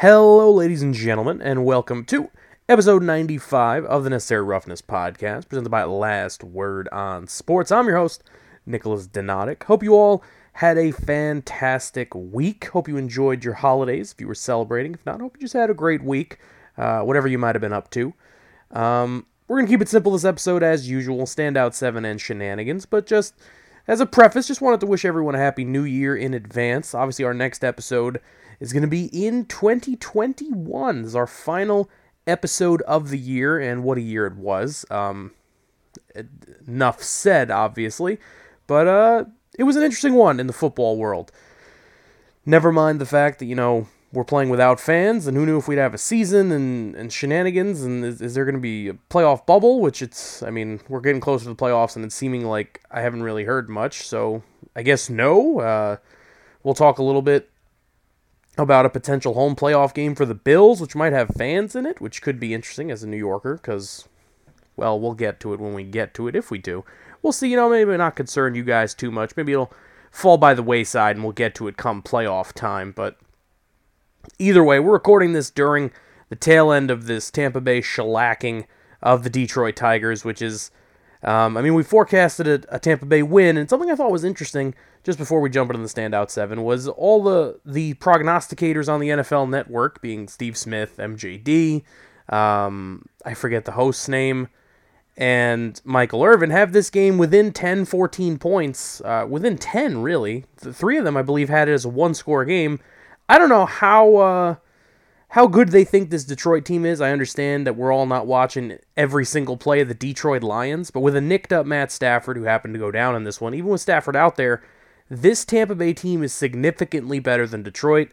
Hello, ladies and gentlemen, and welcome to episode 95 of the Necessary Roughness podcast, presented by Last Word on Sports. I'm your host, Nicholas Donatic. Hope you all had a fantastic week. Hope you enjoyed your holidays if you were celebrating. If not, hope you just had a great week, whatever you might have been up to. We're going to keep it simple this episode as usual, standout 7 and shenanigans, but just as a preface, just wanted to wish everyone a happy new year in advance. Obviously, our next episode is going to be in 2021. This is our final episode of the year, and what a year it was. Enough said, obviously, but it was an interesting one in the football world. Never mind the fact that, we're playing without fans, and who knew if we'd have a season and shenanigans, and is there going to be a playoff bubble, which we're getting closer to the playoffs, and it's seeming like I haven't really heard much, so I guess no. We'll talk a little bit about a potential home playoff game for the Bills, which might have fans in it, which could be interesting as a New Yorker, because, well, we'll get to it when we get to it, if we do. We'll see, maybe not concern you guys too much. Maybe it'll fall by the wayside, and we'll get to it come playoff time, but either way, we're recording this during the tail end of this Tampa Bay shellacking of the Detroit Tigers, which is, we forecasted a Tampa Bay win, and something I thought was interesting, just before we jump into the standout 7, was all the prognosticators on the NFL Network, being Steve Smith, MJD, I forget the host's name, and Michael Irvin, have this game within 10, 14 points, within 10, really. The three of them, I believe, had it as a one-score game. I don't know how good they think this Detroit team is. I understand that we're all not watching every single play of the Detroit Lions, but with a nicked-up Matt Stafford, who happened to go down in this one, even with Stafford out there, this Tampa Bay team is significantly better than Detroit.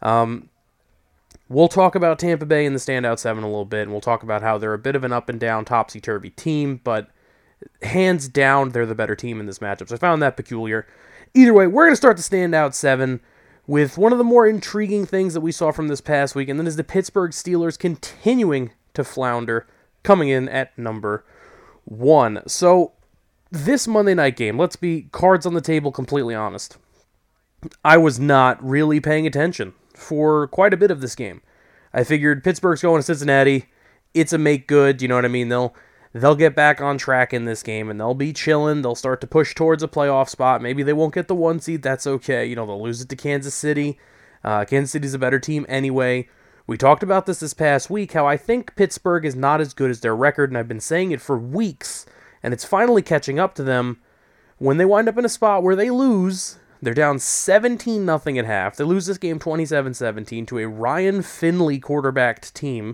We'll talk about Tampa Bay in the standout 7 a little bit, and we'll talk about how they're a bit of an up-and-down, topsy-turvy team, but hands down, they're the better team in this matchup, so I found that peculiar. Either way, we're going to start the standout 7 with one of the more intriguing things that we saw from this past week, and then is the Pittsburgh Steelers continuing to flounder, coming in at number 1. So, this Monday night game, let's be cards on the table, completely honest. I was not really paying attention for quite a bit of this game. I figured Pittsburgh's going to Cincinnati. It's a make good, you know what I mean? They'll get back on track in this game, and they'll be chilling. They'll start to push towards a playoff spot. Maybe they won't get the 1 seed. That's okay. They'll lose it to Kansas City. Kansas City's a better team anyway. We talked about this past week, how I think Pittsburgh is not as good as their record, and I've been saying it for weeks, and it's finally catching up to them. When they wind up in a spot where they lose, they're down 17-0 at half. They lose this game 27-17 to a Ryan Finley quarterbacked team.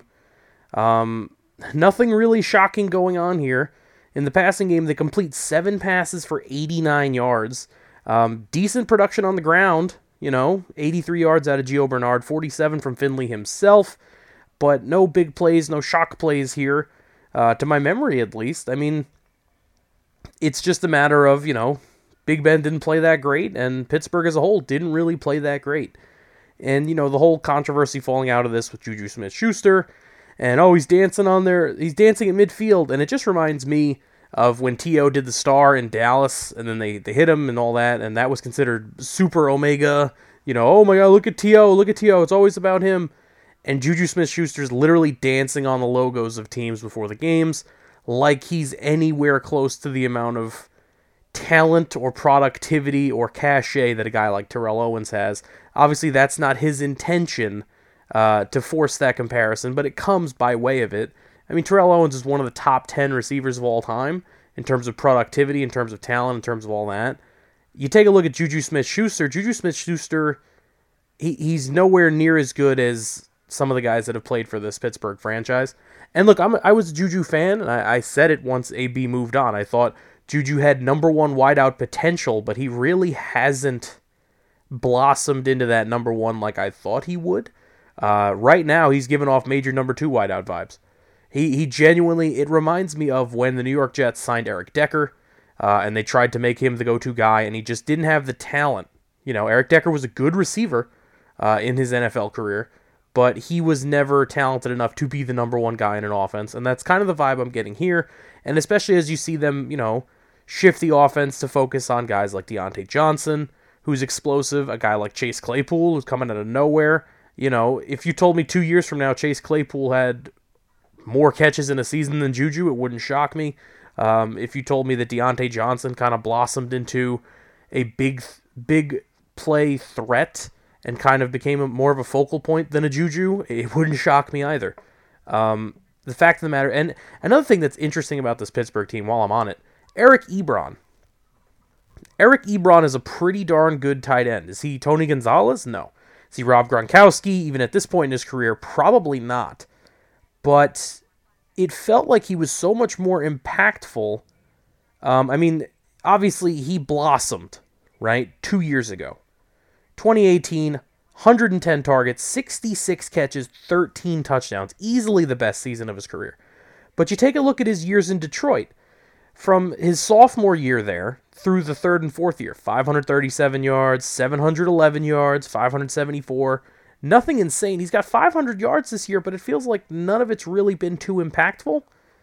Nothing really shocking going on here. In the passing game, they complete 7 passes for 89 yards. Decent production on the ground, 83 yards out of Gio Bernard, 47 from Finley himself, but no big plays, no shock plays here, to my memory at least. It's just a matter of, Big Ben didn't play that great, and Pittsburgh as a whole didn't really play that great. And, the whole controversy falling out of this with Juju Smith-Schuster, and he's dancing he's dancing at midfield, and it just reminds me of when T.O. did the star in Dallas, and then they hit him and all that, and that was considered super Omega, oh my god, look at T.O., it's always about him. And Juju Smith-Schuster's literally dancing on the logos of teams before the games, like he's anywhere close to the amount of talent or productivity or cachet that a guy like Terrell Owens has. Obviously, that's not his intention, to force that comparison, but it comes by way of it. Terrell Owens is one of the top 10 receivers of all time in terms of productivity, in terms of talent, in terms of all that. You take a look at Juju Smith-Schuster. Juju Smith-Schuster, he's nowhere near as good as some of the guys that have played for this Pittsburgh franchise. And look, I was a Juju fan, and I said it once AB moved on. I thought Juju had number 1 wideout potential, but he really hasn't blossomed into that number 1 like I thought he would. Right now, he's giving off major number 2 wideout vibes. He genuinely, it reminds me of when the New York Jets signed Eric Decker, and they tried to make him the go-to guy, and he just didn't have the talent. Eric Decker was a good receiver in his NFL career, but he was never talented enough to be the number 1 guy in an offense, and that's kind of the vibe I'm getting here, and especially as you see them, shift the offense to focus on guys like Deontay Johnson, who's explosive, a guy like Chase Claypool, who's coming out of nowhere, If you told me 2 years from now Chase Claypool had more catches in a season than Juju, it wouldn't shock me. If you told me that Deontay Johnson kind of blossomed into a big play threat and kind of became more of a focal point than a Juju, it wouldn't shock me either. The fact of the matter, and another thing that's interesting about this Pittsburgh team while I'm on it, Eric Ebron. Eric Ebron is a pretty darn good tight end. Is he Tony Gonzalez? No. Is he Rob Gronkowski? Even at this point in his career, probably not. But it felt like he was so much more impactful. Obviously he blossomed, right? 2 years ago. 2018, 110 targets, 66 catches, 13 touchdowns. Easily the best season of his career. But you take a look at his years in Detroit. From his sophomore year there through the third and fourth year, 537 yards, 711 yards, 574. Nothing insane. He's got 500 yards this year, but it feels like none of it's really been too impactful.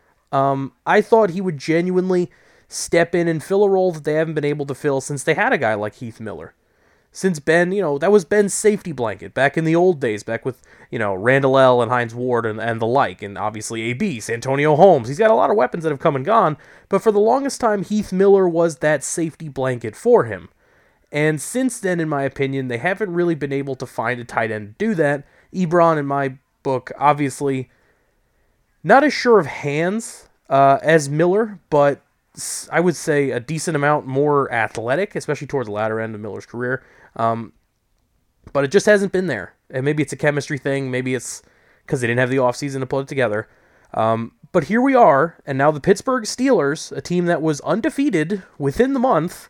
I thought he would genuinely step in and fill a role that they haven't been able to fill since they had a guy like Heath Miller. Since Ben, that was Ben's safety blanket back in the old days, back with, Randall L. and Hines Ward and the like, and obviously AB, Santonio Holmes. He's got a lot of weapons that have come and gone, but for the longest time, Heath Miller was that safety blanket for him. And since then, in my opinion, they haven't really been able to find a tight end to do that. Ebron, in my book, obviously not as sure of hands as Miller, but I would say a decent amount more athletic, especially towards the latter end of Miller's career. But it just hasn't been there. And maybe it's a chemistry thing. Maybe it's because they didn't have the offseason to put it together. But here we are, and now the Pittsburgh Steelers, a team that was undefeated within the month,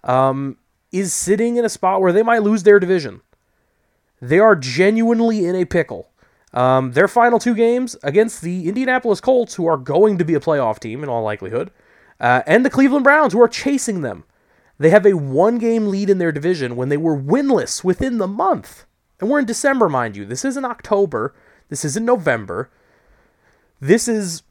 is sitting in a spot where they might lose their division. They are genuinely in a pickle. Their final 2 games against the Indianapolis Colts, who are going to be a playoff team in all likelihood, and the Cleveland Browns, who are chasing them. They have a 1-game lead in their division when they were winless within the month. And we're in December, mind you. This isn't October. This isn't November. This is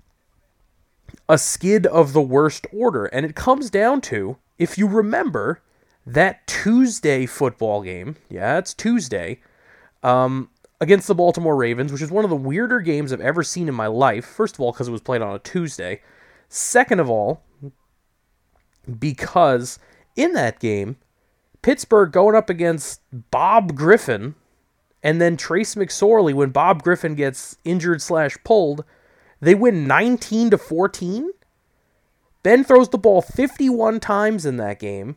a skid of the worst order. And it comes down to, if you remember, that Tuesday football game. Yeah, it's Tuesday. Against the Baltimore Ravens, which is one of the weirder games I've ever seen in my life. First of all, because it was played on a Tuesday. Second of all, because in that game, Pittsburgh going up against Bob Griffin and then Trace McSorley when Bob Griffin gets injured/pulled, they win 19-14. Ben throws the ball 51 times in that game.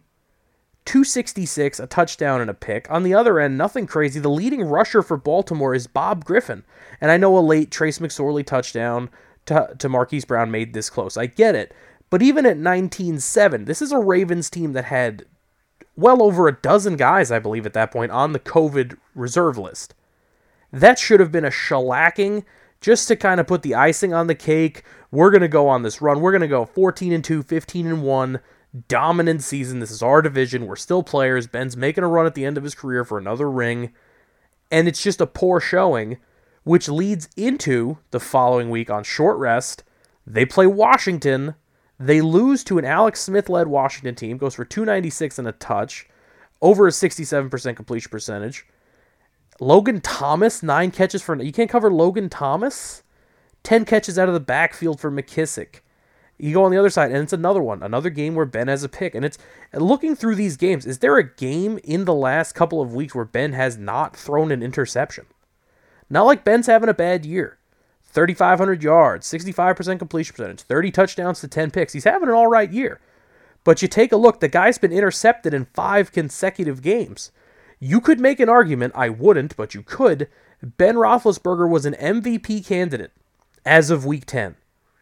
266, a touchdown and a pick. On the other end, nothing crazy. The leading rusher for Baltimore is Bob Griffin. And I know a late Trace McSorley touchdown to Marquise Brown made this close. I get it. But even at 19-7, this is a Ravens team that had well over a dozen guys, I believe, at that point on the COVID reserve list. That should have been a shellacking just to kind of put the icing on the cake. We're going to go on this run. We're going to go 14-2, 15-1, dominant season. This is our division. We're still players. Ben's making a run at the end of his career for another ring. And it's just a poor showing, which leads into the following week on short rest. They play Washington. They lose to an Alex Smith-led Washington team, goes for 296 and a touch, over a 67% completion percentage. Logan Thomas, 9 catches for... You can't cover Logan Thomas? 10 catches out of the backfield for McKissick. You go on the other side, and it's another game where Ben has a pick. And it's looking through these games, is there a game in the last couple of weeks where Ben has not thrown an interception? Not like Ben's having a bad year. 3,500 yards, 65% completion percentage, 30 touchdowns to 10 picks. He's having an all right year. But you take a look, the guy's been intercepted in 5 consecutive games. You could make an argument, I wouldn't, but you could. Ben Roethlisberger was an MVP candidate as of Week 10.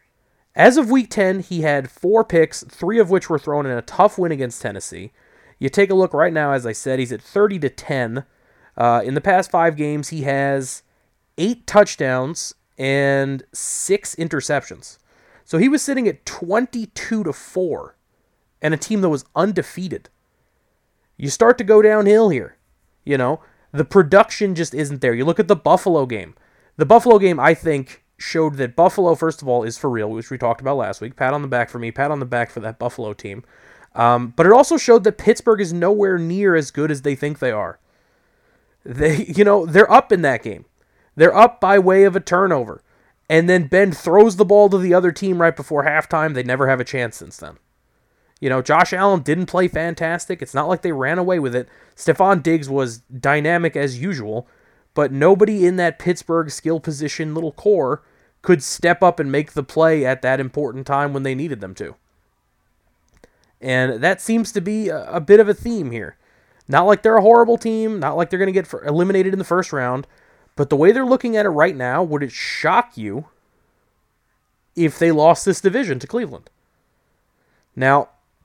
As of Week 10, he had 4 picks, 3 of which were thrown in a tough win against Tennessee. You take a look right now, as I said, he's at 30-10. In the past 5 games, he has 8 touchdowns and 6 interceptions. So he was sitting at 22-4 and a team that was undefeated. You start to go downhill here. The production just isn't there. You look at the Buffalo game. The Buffalo game, I think, showed that Buffalo, first of all, is for real, which we talked about last week. Pat on the back for me, pat on the back for that Buffalo team. But it also showed that Pittsburgh is nowhere near as good as they think they are. They're up in that game. They're up by way of a turnover. And then Ben throws the ball to the other team right before halftime. They never have a chance since then. Josh Allen didn't play fantastic. It's not like they ran away with it. Stephon Diggs was dynamic as usual, but nobody in that Pittsburgh skill position little core could step up and make the play at that important time when they needed them to. And that seems to be a bit of a theme here. Not like they're a horrible team, not like they're going to get eliminated in the first round, but the way they're looking at it right now, would it shock you if they lost this division to Cleveland? Now,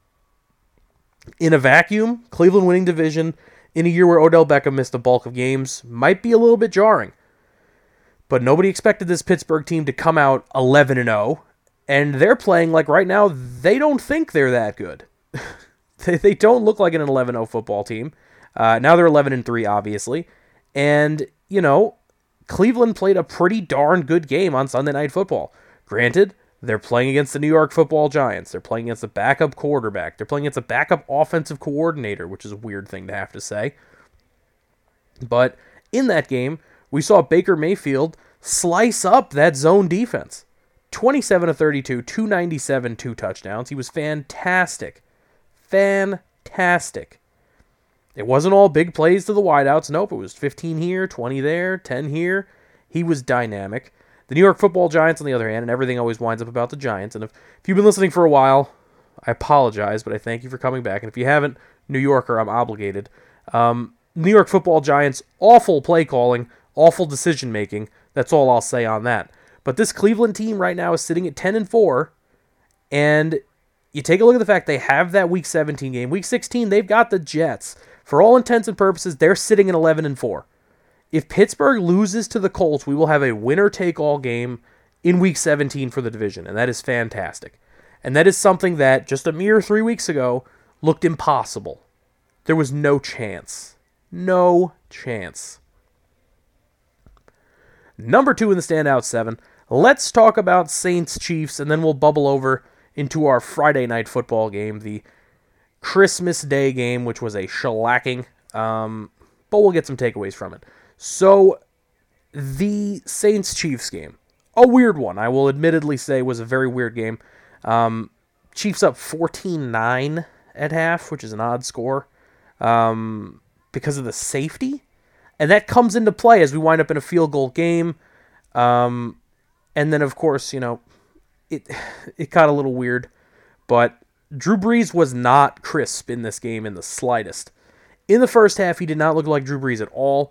in a vacuum, Cleveland winning division in a year where Odell Beckham missed the bulk of games might be a little bit jarring. But nobody expected this Pittsburgh team to come out 11-0, and they're playing like right now they don't think they're that good. They don't look like an 11-0 football team. Now they're 11-3, obviously. And, Cleveland played a pretty darn good game on Sunday Night Football. Granted, they're playing against the New York Football Giants. They're playing against a backup quarterback. They're playing against a backup offensive coordinator, which is a weird thing to have to say. But in that game, we saw Baker Mayfield slice up that zone defense. 27-32, 297, 2 touchdowns. He was fantastic. Fantastic. It wasn't all big plays to the wideouts. Nope, it was 15 here, 20 there, 10 here. He was dynamic. The New York Football Giants, on the other hand, and everything always winds up about the Giants. And if you've been listening for a while, I apologize, but I thank you for coming back. And if you haven't, New Yorker, I'm obligated. New York Football Giants, awful play calling, awful decision making. That's all I'll say on that. But this Cleveland team right now is sitting at 10-4, and you take a look at the fact they have that Week 17 game. Week 16, they've got the Jets. For all intents and purposes, they're sitting at 11-4. If Pittsburgh loses to the Colts, we will have a winner-take-all game in Week 17 for the division, and that is fantastic. And that is something that, just a mere 3 weeks ago, looked impossible. There was no chance. No chance. Number 2 in the standout 7. Let's talk about Saints-Chiefs, and then we'll bubble over into our Friday night football game, the Christmas Day game, which was a shellacking, but we'll get some takeaways from it. So, the Saints-Chiefs game, a weird one, I will admittedly say was a very weird game. Chiefs up 14-9 at half, which is an odd score, because of the safety, and that comes into play as we wind up in a field goal game, and then, of course, it got a little weird, but Drew Brees was not crisp in this game in the slightest. In the first half, he did not look like Drew Brees at all.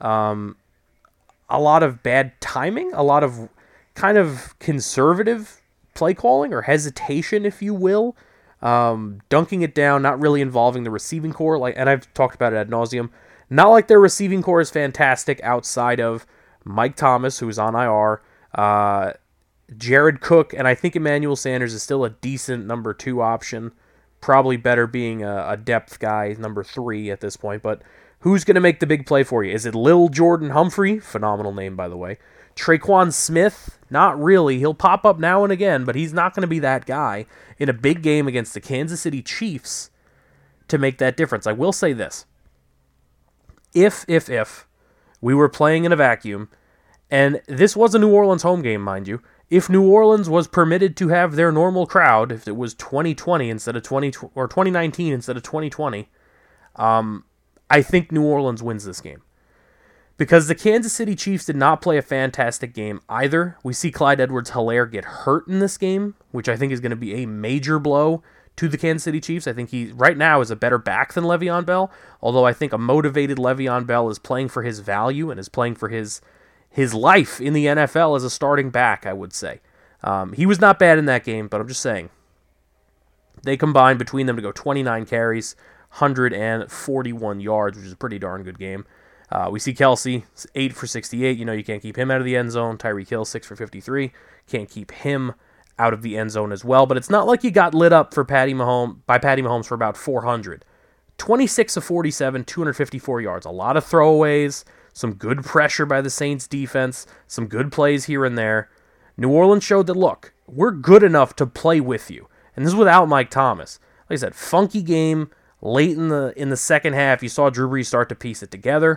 A lot of bad timing, a lot of kind of conservative play calling or hesitation, if you will. Dunking it down, not really involving the receiving core, and I've talked about it ad nauseum. Not like their receiving core is fantastic outside of Mike Thomas, who's on IR, Jared Cook, and I think Emmanuel Sanders is still a decent number 2 option. Probably better being a depth guy, number 3 at this point. But who's going to make the big play for you? Is it Lil Jordan Humphrey? Phenomenal name, by the way. Traquan Smith? Not really. He'll pop up now and again, but he's not going to be that guy in a big game against the Kansas City Chiefs to make that difference. I will say this. If we were playing in a vacuum, and this was a New Orleans home game, mind you, if New Orleans was permitted to have their normal crowd, if it was 2020 instead of 2019 instead of 2020, I think New Orleans wins this game. Because the Kansas City Chiefs did not play a fantastic game either. We see Clyde Edwards-Helaire get hurt in this game, which I think is going to be a major blow to the Kansas City Chiefs. I think he, right now, is a better back than Le'Veon Bell, although I think a motivated Le'Veon Bell is playing for his value and is playing for his life in the NFL as a starting back, I would say. He was not bad in that game, but I'm just saying. They combined between them to go 29 carries, 141 yards, which is a pretty darn good game. We see Kelsey, 8 for 68. You can't keep him out of the end zone. Tyreek Hill, 6 for 53. Can't keep him out of the end zone as well. But it's not like you got lit up for Patty Mahomes for about 400. 26 of 47, 254 yards. A lot of throwaways. Some good pressure by the Saints defense, some good plays here and there. New Orleans showed that, look, we're good enough to play with you. And this is without Mike Thomas. Like I said, funky game. Late in the second half, you saw Drew Brees start to piece it together.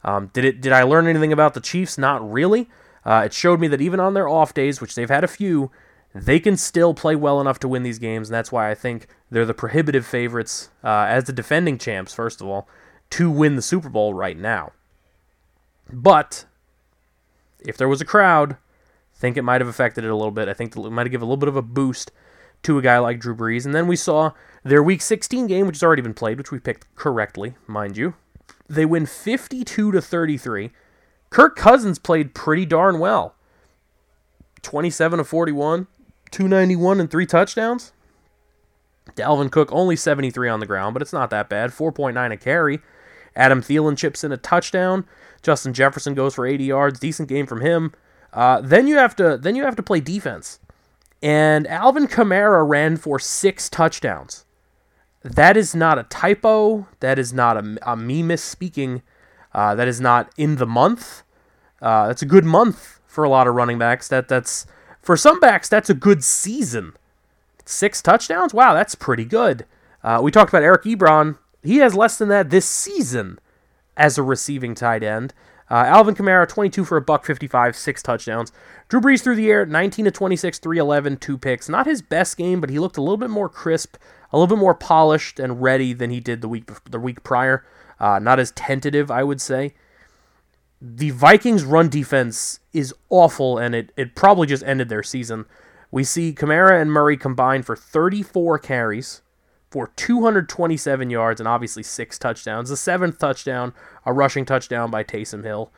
Did I learn anything about the Chiefs? Not really. It showed me that even on their off days, which they've had a few, they can still play well enough to win these games, and that's why I think they're the prohibitive favorites as the defending champs, first of all, to win the Super Bowl right now. But if there was a crowd, I think it might have affected it a little bit. I think it might have given a little bit of a boost to a guy like Drew Brees. And then we saw their Week 16 game, which has already been played, which we picked correctly, mind you. They win 52-33. Kirk Cousins played pretty darn well. 27 of 41, 291 and 3 touchdowns. Dalvin Cook only 73 on the ground, but it's not that bad. 4.9 a carry. Adam Thielen chips in a touchdown. Justin Jefferson goes for 80 yards. Decent game from him. Then you have to play defense. And Alvin Kamara ran for 6 touchdowns. That is not a typo. That is not a me misspeaking. That is not in the month. That's a good month for a lot of running backs. That's for some backs, that's a good season. 6 touchdowns? Wow, that's pretty good. We talked about Eric Ebron. He has less than that this season as a receiving tight end. Alvin Kamara, 22 for $155, 6 touchdowns. Drew Brees through the air, 19 of 26, 311, 2 picks. Not his best game, but he looked a little bit more crisp, a little bit more polished and ready than he did the week prior. Not as tentative, I would say. The Vikings' run defense is awful, and it probably just ended their season. We see Kamara and Murray combined for 34 carries for 227 yards and obviously 6 touchdowns. The 7th touchdown, a rushing touchdown by Taysom Hill.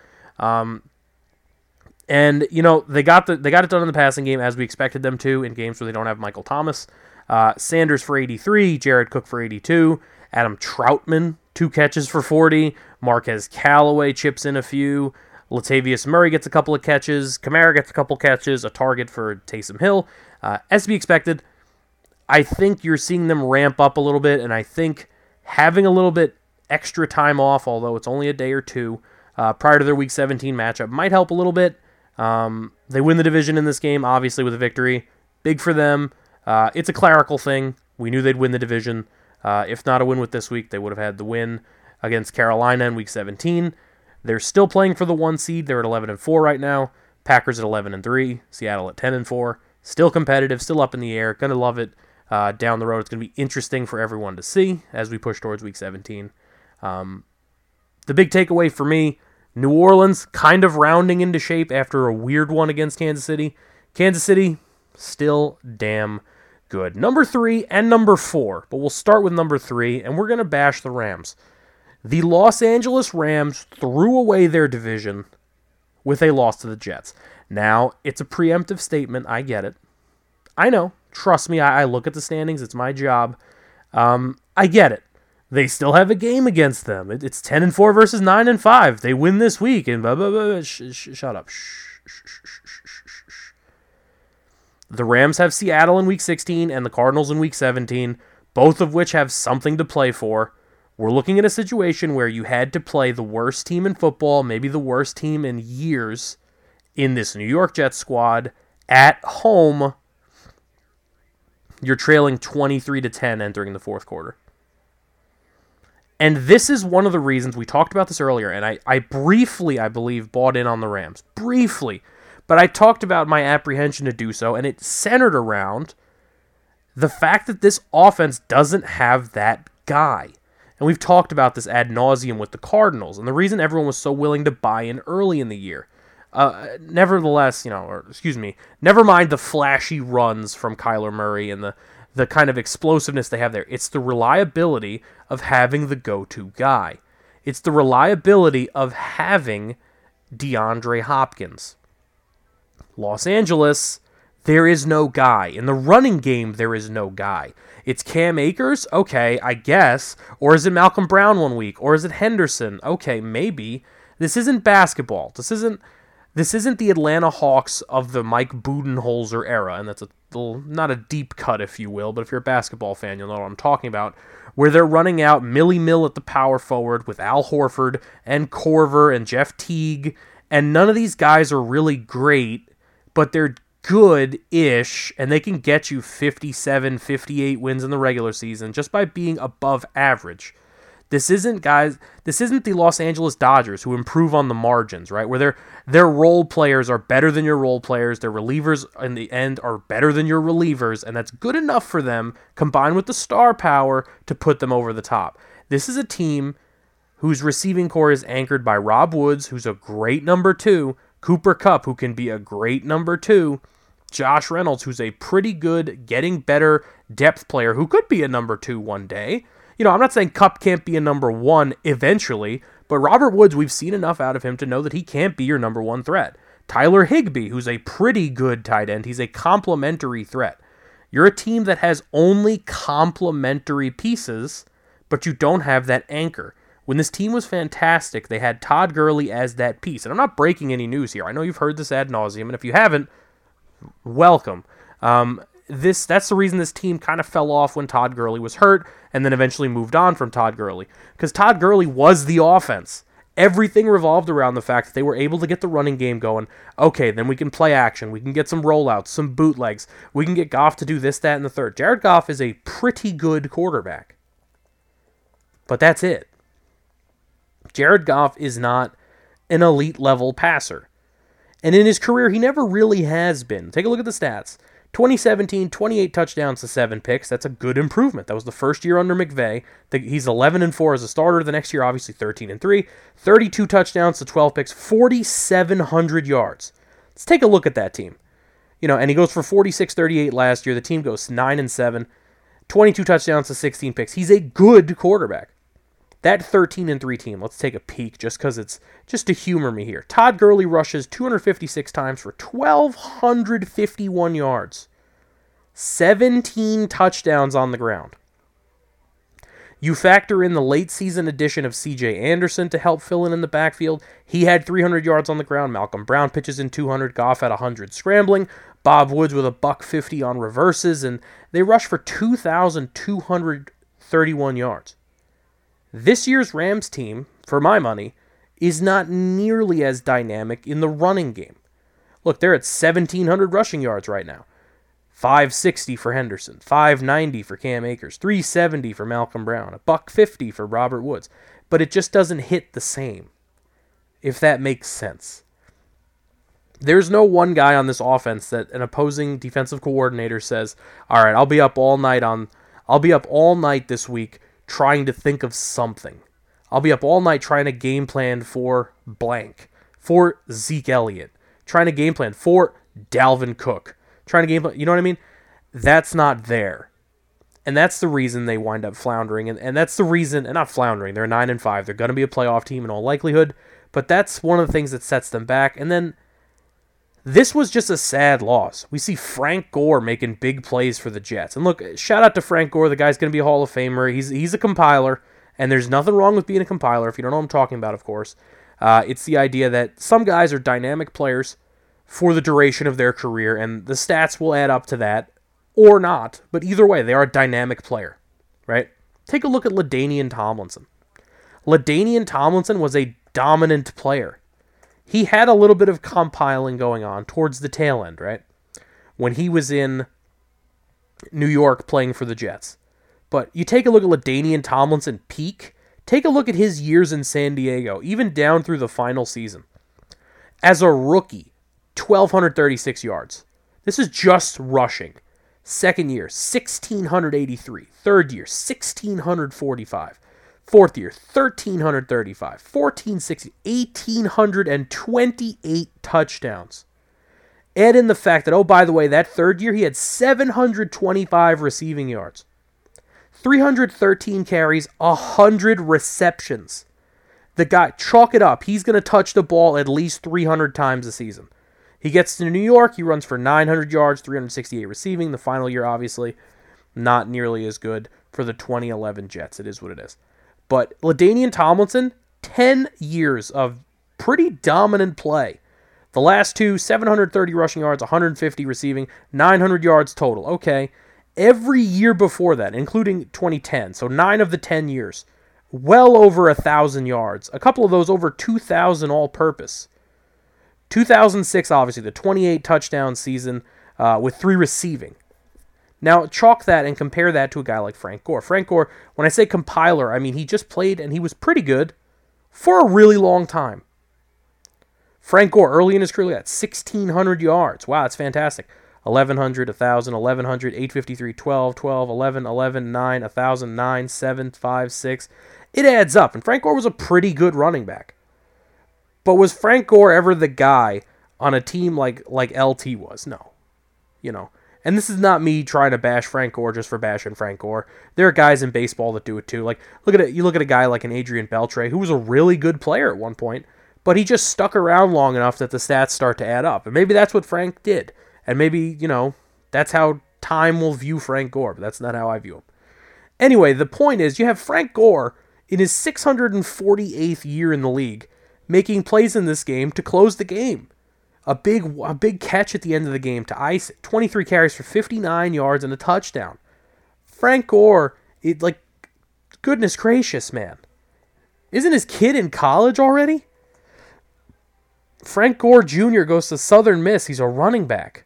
And, you know, they got it done in the passing game as we expected them to in games where they don't have Michael Thomas. Sanders for 83, Jared Cook for 82, Adam Troutman, 2 catches for 40, Marquez Callaway chips in a few, Latavius Murray gets a couple of catches, Kamara gets a couple catches, a target for Taysom Hill. As to be expected, I think you're seeing them ramp up a little bit, and I think having a little bit extra time off, although it's only a day or two, prior to their Week 17 matchup might help a little bit. They win the division in this game, obviously, with a victory. Big for them. It's a clerical thing. We knew they'd win the division. If not a win with this week, they would have had the win against Carolina in Week 17. They're still playing for the 1 seed. They're at 11-4 right now. Packers at 11-3. Seattle at 10-4. Still competitive, still up in the air. Gonna love it down the road. It's gonna be interesting for everyone to see as we push towards Week 17. The big takeaway for me, New Orleans kind of rounding into shape after a weird one against Kansas City. Kansas City, still damn good. Number 3 and number 4, but we'll start with number 3, and we're going to bash the Rams. The Los Angeles Rams threw away their division with a loss to the Jets. Now, it's a preemptive statement. I get it. I know. Trust me, I look at the standings. It's my job. I get it. They still have a game against them. It's 10-4 versus 9-5. They win this week, and blah, blah, blah. Shut up. The Rams have Seattle in Week 16 and the Cardinals in Week 17, both of which have something to play for. We're looking at a situation where you had to play the worst team in football, maybe the worst team in years, in this New York Jets squad at home. You're trailing 23-10 entering the fourth quarter. And this is one of the reasons, we talked about this earlier, and I briefly, I believe, bought in on the Rams. Briefly. But I talked about my apprehension to do so, and it centered around the fact that this offense doesn't have that guy. And we've talked about this ad nauseum with the Cardinals, and the reason everyone was so willing to buy in early in the year. Nevertheless, never mind the flashy runs from Kyler Murray and the kind of explosiveness they have there. It's the reliability of having the go-to guy. It's the reliability of having DeAndre Hopkins. Los Angeles, there is no guy. In the running game, there is no guy. It's Cam Akers? Okay, I guess. Or is it Malcolm Brown one week? Or is it Henderson? Okay, maybe. This isn't basketball. This isn't the Atlanta Hawks of the Mike Budenholzer era, and that's not a deep cut, if you will, but if you're a basketball fan, you'll know what I'm talking about, where they're running out Millie Mill at the power forward with Al Horford and Korver and Jeff Teague, and none of these guys are really great, but they're good-ish, and they can get you 57, 58 wins in the regular season just by being above average. This isn't the Los Angeles Dodgers who improve on the margins, right? Where their role players are better than your role players, their relievers in the end are better than your relievers, and that's good enough for them, combined with the star power, to put them over the top. This is a team whose receiving core is anchored by Rob Woods, who's a great number 2, Cooper Kupp, who can be a great number 2, Josh Reynolds, who's a pretty good, getting better depth player who could be a number 2 one day. I'm not saying Kupp can't be a number 1 eventually, but Robert Woods, we've seen enough out of him to know that he can't be your number 1 threat. Tyler Higbee, who's a pretty good tight end, he's a complementary threat. You're a team that has only complementary pieces, but you don't have that anchor. When this team was fantastic, they had Todd Gurley as that piece. And I'm not breaking any news here. I know you've heard this ad nauseum, and if you haven't, welcome. That's the reason this team kind of fell off when Todd Gurley was hurt, and then eventually moved on from Todd Gurley. Because Todd Gurley was the offense. Everything revolved around the fact that they were able to get the running game going. Okay, then we can play action. We can get some rollouts, some bootlegs. We can get Goff to do this, that, and the third. Jared Goff is a pretty good quarterback. But that's it. Jared Goff is not an elite level passer. And in his career, he never really has been. Take a look at the stats. 2017, 28 touchdowns to 7 picks. That's a good improvement. That was the first year under McVay. He's 11-4 as a starter. The next year, obviously 13-3. 32 touchdowns to 12 picks, 4,700 yards. Let's take a look at that team. And he goes for 46-38 last year. The team goes 9-7, 22 touchdowns to 16 picks. He's a good quarterback. That 13-3 team, let's take a peek just to humor me here. Todd Gurley rushes 256 times for 1,251 yards. 17 touchdowns on the ground. You factor in the late season addition of C.J. Anderson to help fill in the backfield. He had 300 yards on the ground. Malcolm Brown pitches in 200. Goff had 100 scrambling. Bob Woods with a $150 on reverses. And they rush for 2,231 yards. This year's Rams team, for my money, is not nearly as dynamic in the running game. Look, they're at 1,700 rushing yards right now. 560 for Henderson, 590 for Cam Akers, 370 for Malcolm Brown, $150 for Robert Woods. But it just doesn't hit the same, if that makes sense. There's no one guy on this offense that an opposing defensive coordinator says, all right, I'll be up all night this week trying to think of something. I'll be up all night trying to game plan for blank, for Zeke Elliott, trying to game plan for Dalvin Cook, trying to game plan, you know what I mean? That's not there. And that's the reason they wind up floundering, and that's the reason, and not floundering, they're 9-5, they're going to be a playoff team in all likelihood, but that's one of the things that sets them back. And then this was just a sad loss. We see Frank Gore making big plays for the Jets. And look, shout out to Frank Gore. The guy's going to be a Hall of Famer. He's a compiler, and there's nothing wrong with being a compiler. If you don't know what I'm talking about, of course. It's the idea that some guys are dynamic players for the duration of their career, and the stats will add up to that, or not. But either way, they are a dynamic player, right? Take a look at LaDainian Tomlinson. LaDainian Tomlinson was a dominant player. He had a little bit of compiling going on towards the tail end, right? When he was in New York playing for the Jets. But you take a look at LaDainian Tomlinson peak. Take a look at his years in San Diego, even down through the final season. As a rookie, 1,236 yards. This is just rushing. Second year, 1,683. Third year, 1,645. Fourth year, 1,335, 1,460, 1,828 touchdowns. Add in the fact that, oh, by the way, that third year he had 725 receiving yards, 313 carries, 100 receptions. The guy, chalk it up. He's going to touch the ball at least 300 times a season. He gets to New York. He runs for 900 yards, 368 receiving. The final year, obviously, not nearly as good for the 2011 Jets. It is what it is. But LaDainian Tomlinson, 10 years of pretty dominant play. The last two, 730 rushing yards, 150 receiving, 900 yards total. Okay. Every year before that, including 2010, so 9 of the 10 years, well over 1,000 yards. A couple of those over 2,000 all-purpose. 2006, obviously, the 28 touchdown season with 3 receiving. Now, chalk that and compare that to a guy like Frank Gore. Frank Gore, when I say compiler, I mean he just played and he was pretty good for a really long time. Frank Gore, early in his career, got 1,600 yards. Wow, that's fantastic. 1,100, 1,000, 1,100, 853, 12, 12, 11, 11, 9, 1,000, 9, 7, 5, 6. It adds up, and Frank Gore was a pretty good running back. But was Frank Gore ever the guy on a team like LT was? No. And this is not me trying to bash Frank Gore just for bashing Frank Gore. There are guys in baseball that do it too. Like, you look at a guy like an Adrian Beltre, who was a really good player at one point, but he just stuck around long enough that the stats start to add up. And maybe that's what Frank did. And maybe, that's how time will view Frank Gore, but that's not how I view him. Anyway, the point is, you have Frank Gore in his 648th year in the league, making plays in this game to close the game. A big catch at the end of the game to ice it. 23 carries for 59 yards and a touchdown. Frank Gore, goodness gracious, man. Isn't his kid in college already? Frank Gore Jr. goes to Southern Miss. He's a running back.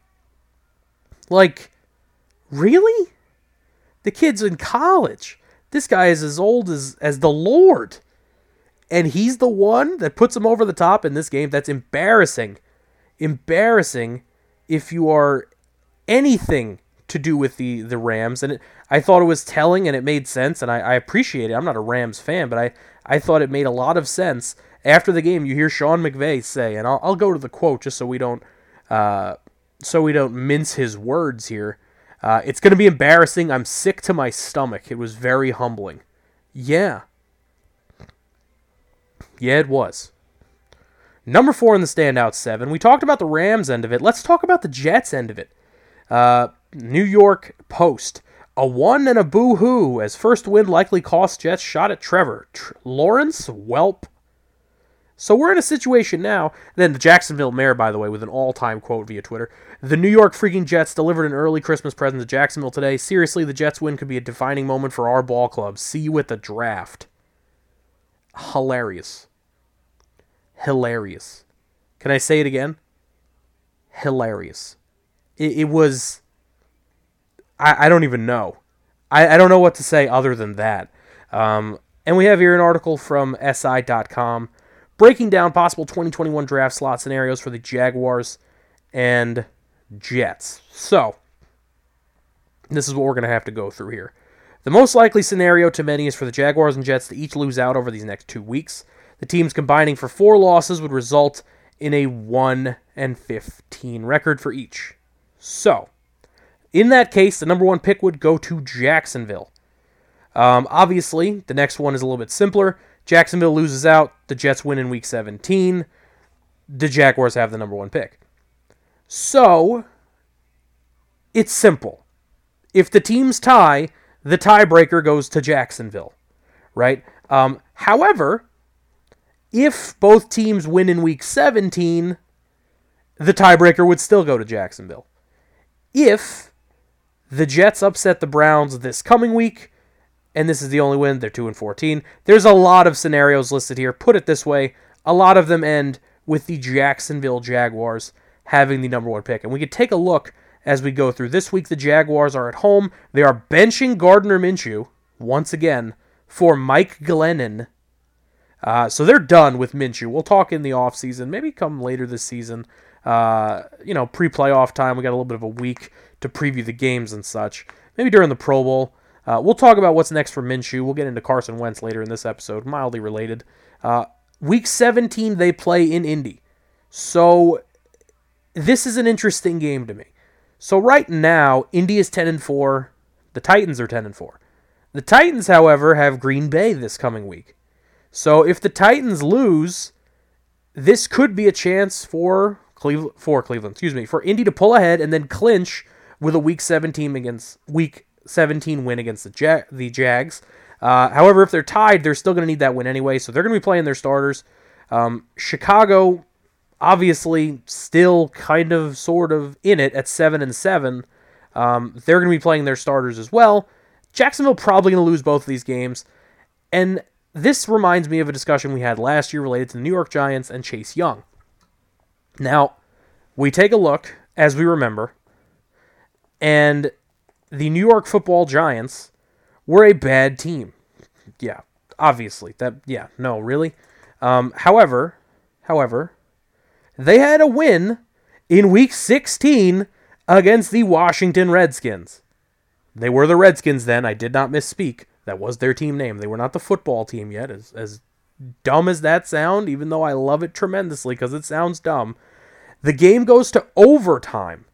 Really? The kid's in college. This guy is as old as the Lord. And he's the one that puts him over the top in this game. That's embarrassing. Embarrassing if you are anything to do with the Rams. And I thought it was telling and it made sense, and I appreciate it. I'm not a Rams fan, but I thought it made a lot of sense. After the game, you hear Sean McVay say, and I'll go to the quote just so we don't mince his words here. It's going to be embarrassing. I'm sick to my stomach. It was very humbling. Yeah, it was. Number 4 in the standout 7. We talked about the Rams end of it. Let's talk about the Jets end of it. New York Post. A 1 and a boo-hoo as first win likely cost Jets shot at Trevor. Lawrence Welp. So we're in a situation now. Then the Jacksonville Mayor, by the way, with an all-time quote via Twitter. The New York freaking Jets delivered an early Christmas present to Jacksonville today. Seriously, the Jets win could be a defining moment for our ball club. See you at the draft. Hilarious. Hilarious. Can I say it again? Hilarious. It was... I don't even know. I don't know what to say other than that. And we have here an article from SI.com breaking down possible 2021 draft slot scenarios for the Jaguars and Jets. So, this is what we're going to have to go through here. The most likely scenario to many is for the Jaguars and Jets to each lose out over these next 2 weeks. The teams combining for 4 losses would result in a 1-15 record for each. So, in that case, the number 1 pick would go to Jacksonville. Obviously, the next one is a little bit simpler. Jacksonville loses out. The Jets win in Week 17. The Jaguars have the number 1 pick. So, it's simple. If the teams tie, the tiebreaker goes to Jacksonville, right? However, if both teams win in Week 17, the tiebreaker would still go to Jacksonville. If the Jets upset the Browns this coming week, and this is the only win, they're 2-14. There's a lot of scenarios listed here. Put it this way, a lot of them end with the Jacksonville Jaguars having the number 1 pick. And we could take a look as we go through. This week, the Jaguars are at home. They are benching Gardner Minshew, once again, for Mike Glennon. So they're done with Minshew. We'll talk in the offseason, maybe come later this season. Pre-playoff time, we got a little bit of a week to preview the games and such. Maybe during the Pro Bowl. We'll talk about what's next for Minshew. We'll get into Carson Wentz later in this episode, mildly related. Week 17, they play in Indy. So this is an interesting game to me. So right now, Indy is 10-4. The Titans are 10-4. The Titans, however, have Green Bay this coming week. So if the Titans lose, this could be a chance for Indy to pull ahead and then clinch with a Week 17 win against the Jags. However, if they're tied, they're still going to need that win anyway, so they're going to be playing their starters. Chicago, obviously, still kind of, sort of in it at 7-7. They're going to be playing their starters as well. Jacksonville probably going to lose both of these games. And this reminds me of a discussion we had last year related to the New York Giants and Chase Young. Now, we take a look, as we remember, and the New York Football Giants were a bad team. Yeah, obviously. No, really. However, they had a win in Week 16 against the Washington Redskins. They were the Redskins then. I did not misspeak. That was their team name. They were not the football team yet. As dumb as that sound, even though I love it tremendously because it sounds dumb, the game goes to overtime.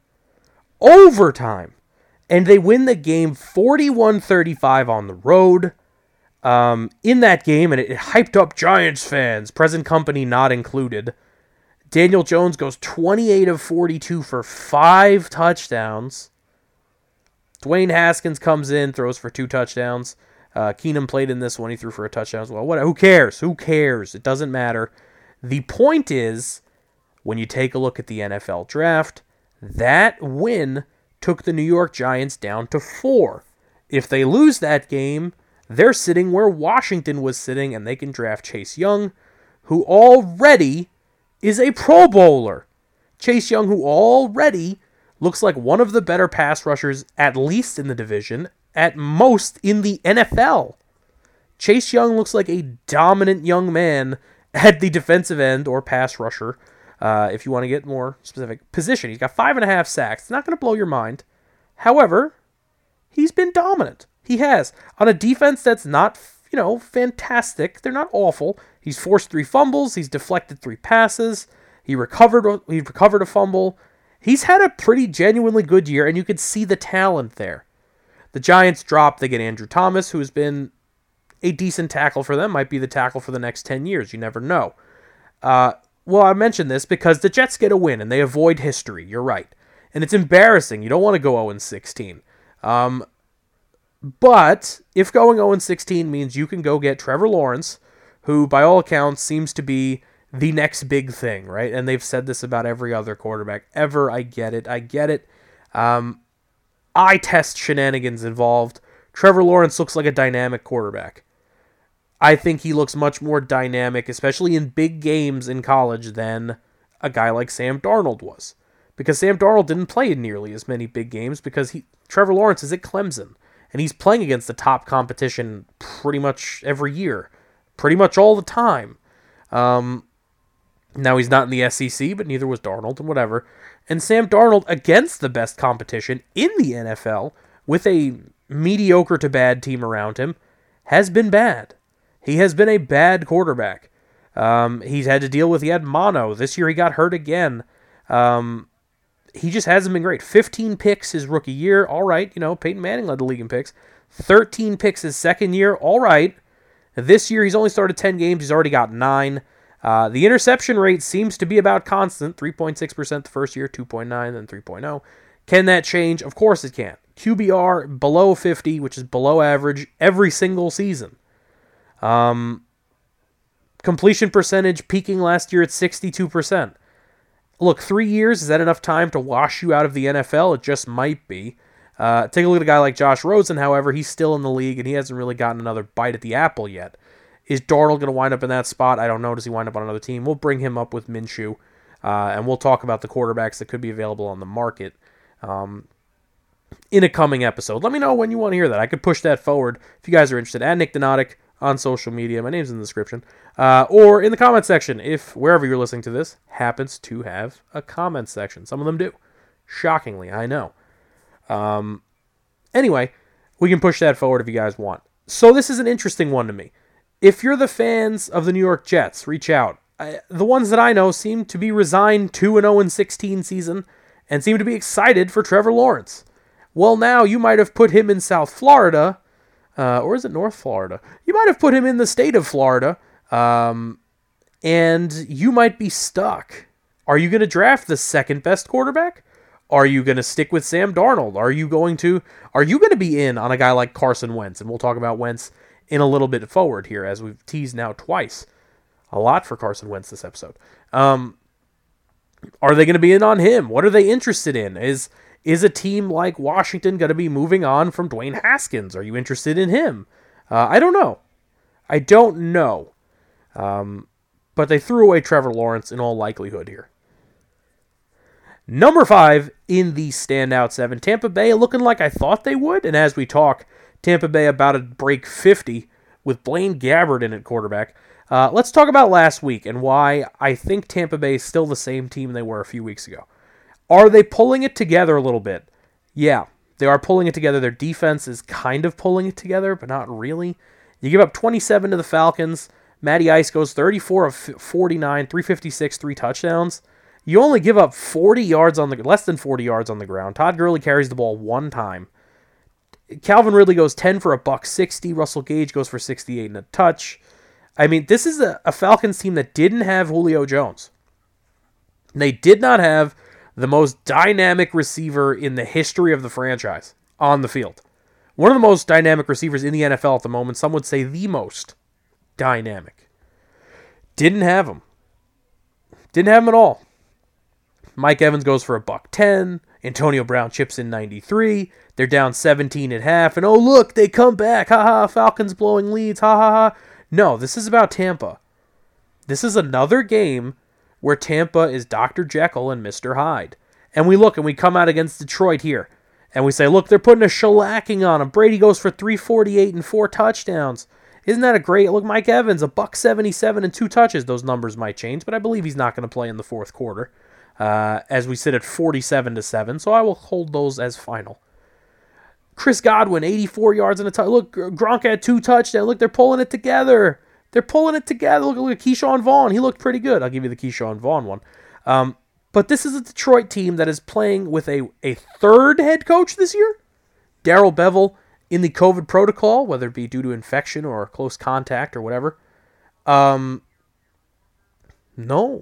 And they win the game 41-35 on the road. In that game, and it hyped up Giants fans, present company not included. Daniel Jones goes 28 of 42 for 5 touchdowns. Dwayne Haskins comes in, throws for 2 touchdowns. Keenum played in this one. He threw for a touchdown as well. Who cares? It doesn't matter. The point is, when you take a look at the NFL draft, that win took the New York Giants down to 4. If they lose that game, they're sitting where Washington was sitting, and they can draft Chase Young, who already is a Pro Bowler. Chase Young, who already looks like one of the better pass rushers, at least in the division, at most in the NFL. Chase Young looks like a dominant young man at the defensive end or pass rusher, if you want to get more specific position. He's got 5.5 sacks. It's not going to blow your mind. However, he's been dominant. He has. On a defense that's not, fantastic. They're not awful. He's forced 3 fumbles. He's deflected 3 passes. He recovered a fumble. He's had a pretty genuinely good year, and you can see the talent there. The Giants drop. They get Andrew Thomas, who's been a decent tackle for them. Might be the tackle for the next 10 years. You never know. Well, I mentioned this because the Jets get a win, and they avoid history. You're right. And it's embarrassing. You don't want to go 0-16. But if going 0-16 means you can go get Trevor Lawrence, who by all accounts seems to be the next big thing, right? And they've said this about every other quarterback ever. I get it. Eye test shenanigans involved. Trevor Lawrence looks like a dynamic quarterback. I think he looks much more dynamic, especially in big games in college, than a guy like Sam Darnold was. Because Sam Darnold didn't play in nearly as many big games because Trevor Lawrence is at Clemson. And he's playing against the top competition pretty much every year. Pretty much all the time. Now he's not in the SEC, but neither was Darnold and whatever. And Sam Darnold, against the best competition in the NFL, with a mediocre to bad team around him, has been bad. He has been a bad quarterback. He's had to deal with, he had mono. This year he got hurt again. He just hasn't been great. 15 picks his rookie year. All right. Peyton Manning led the league in picks. 13 picks his second year. All right. This year he's only started 10 games. He's already got 9. The interception rate seems to be about constant. 3.6% the first year, 2.9, then 3.0. Can that change? Of course it can. QBR below 50, which is below average every single season. Completion percentage peaking last year at 62%. Look, 3 years, is that enough time to wash you out of the NFL? It just might be. Take a look at a guy like Josh Rosen, however. He's still in the league, and he hasn't really gotten another bite at the apple yet. Is Darnold going to wind up in that spot? I don't know. Does he wind up on another team? We'll bring him up with Minshew, and we'll talk about the quarterbacks that could be available on the market in a coming episode. Let me know when you want to hear that. I could push that forward if you guys are interested. At Nick Donatic on social media. My name's in the description. Or in the comment section, if wherever you're listening to this happens to have a comment section. Some of them do. Shockingly, I know. Anyway, we can push that forward if you guys want. So this is an interesting one to me. If you're the fans of the New York Jets, reach out. The ones that I know seem to be resigned to an 0-16 season and seem to be excited for Trevor Lawrence. Well, now you might have put him in South Florida, or is it North Florida? You might have put him in the state of Florida, and you might be stuck. Are you going to draft the second best quarterback? Are you going to stick with Sam Darnold? Are you going to be in on a guy like Carson Wentz? And we'll talk about Wentz in a little bit forward here, as we've teased now twice. A lot for Carson Wentz this episode. Are they going to be in on him? What are they interested in? Is a team like Washington going to be moving on from Dwayne Haskins? Are you interested in him? I don't know. But they threw away Trevor Lawrence in all likelihood here. Number 5 in the standout 7, Tampa Bay looking like I thought they would. And as we talk, Tampa Bay about to break 50 with Blaine Gabbert in at quarterback. Let's talk about last week and why I think Tampa Bay is still the same team they were a few weeks ago. Are they pulling it together a little bit? Yeah, they are pulling it together. Their defense is kind of pulling it together, but not really. You give up 27 to the Falcons. Matty Ice goes 34 of 49, 356, 3 touchdowns. You only give up less than 40 yards on the ground. Todd Gurley carries the ball 1 time. Calvin Ridley goes 10 for $160. Russell Gage goes for 68 and a touch. I mean, this is a Falcons team that didn't have Julio Jones. They did not have the most dynamic receiver in the history of the franchise on the field. One of the most dynamic receivers in the NFL at the moment. Some would say the most dynamic. Didn't have him. Didn't have him at all. Mike Evans goes for $110. Antonio Brown chips in 93. They're down 17 at half. And oh, look, they come back. Ha ha, Falcons blowing leads. Ha ha ha. No, this is about Tampa. This is another game where Tampa is Dr. Jekyll and Mr. Hyde. And we look and we come out against Detroit here. And we say, look, they're putting a shellacking on them. Brady goes for 348 and 4 touchdowns. Isn't that a great look? Mike Evans, $177 and 2 touches. Those numbers might change, but I believe he's not going to play in the fourth quarter. As we sit at 47-7, so I will hold those as final. Chris Godwin, 84 yards and a touchdown. Look, Gronk had 2 touchdowns. Look, they're pulling it together. They're pulling it together. Look at Keyshawn Vaughn. He looked pretty good. I'll give you the Keyshawn Vaughn one. But this is a Detroit team that is playing with a third head coach this year. Darrell Bevell in the COVID protocol, whether it be due to infection or close contact or whatever. No.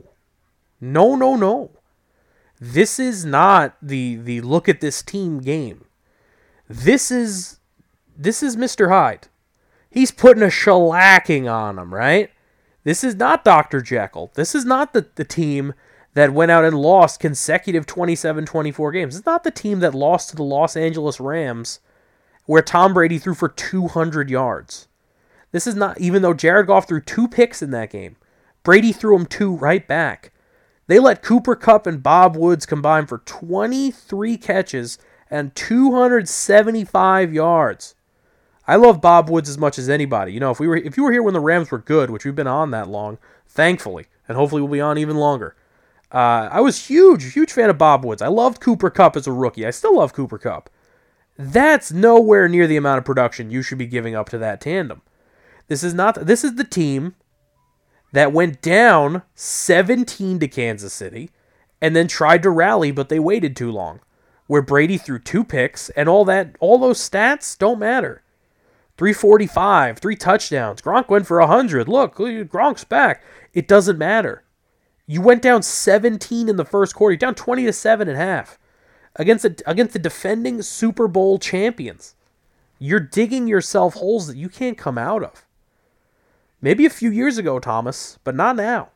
This is not the look at this team game. This is Mr. Hyde. He's putting a shellacking on them, right? This is not Dr. Jekyll. This is not the team that went out and lost consecutive 27-24 games. It's not the team that lost to the Los Angeles Rams where Tom Brady threw for 200 yards. This is not, even though Jared Goff threw 2 picks in that game, Brady threw him 2 right back. They let Cooper Kupp and Bob Woods combine for 23 catches and 275 yards. I love Bob Woods as much as anybody. You know, if you were here when the Rams were good, which we've been on that long, thankfully, and hopefully we'll be on even longer. I was huge fan of Bob Woods. I loved Cooper Kupp as a rookie. I still love Cooper Kupp. That's nowhere near the amount of production you should be giving up to that tandem. This is the team that went down 17 to Kansas City and then tried to rally, but they waited too long. Where Brady threw 2 picks and all those stats don't matter. 345, 3 touchdowns. Gronk went for 100. Look, Gronk's back. It doesn't matter. You went down 17 in the first quarter. You're down 20-7 at half against the defending Super Bowl champions. You're digging yourself holes that you can't come out of. Maybe a few years ago, Thomas, but not now.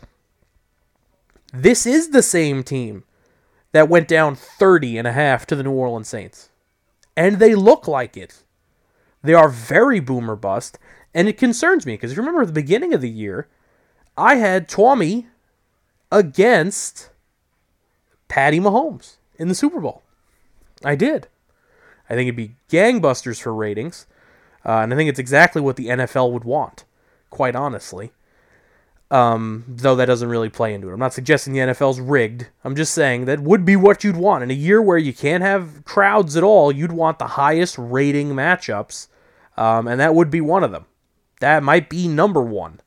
This is the same team that went down 30.5 to the New Orleans Saints. And they look like it. They are very boomer bust, and it concerns me, because if you remember at the beginning of the year, I had Tommy against Patty Mahomes in the Super Bowl. I did. I think it'd be gangbusters for ratings, and I think it's exactly what the NFL would want, quite honestly. Though that doesn't really play into it. I'm not suggesting the NFL's rigged. I'm just saying that would be what you'd want. In a year where you can't have crowds at all, you'd want the highest rating matchups, and that would be one of them. That might be number one.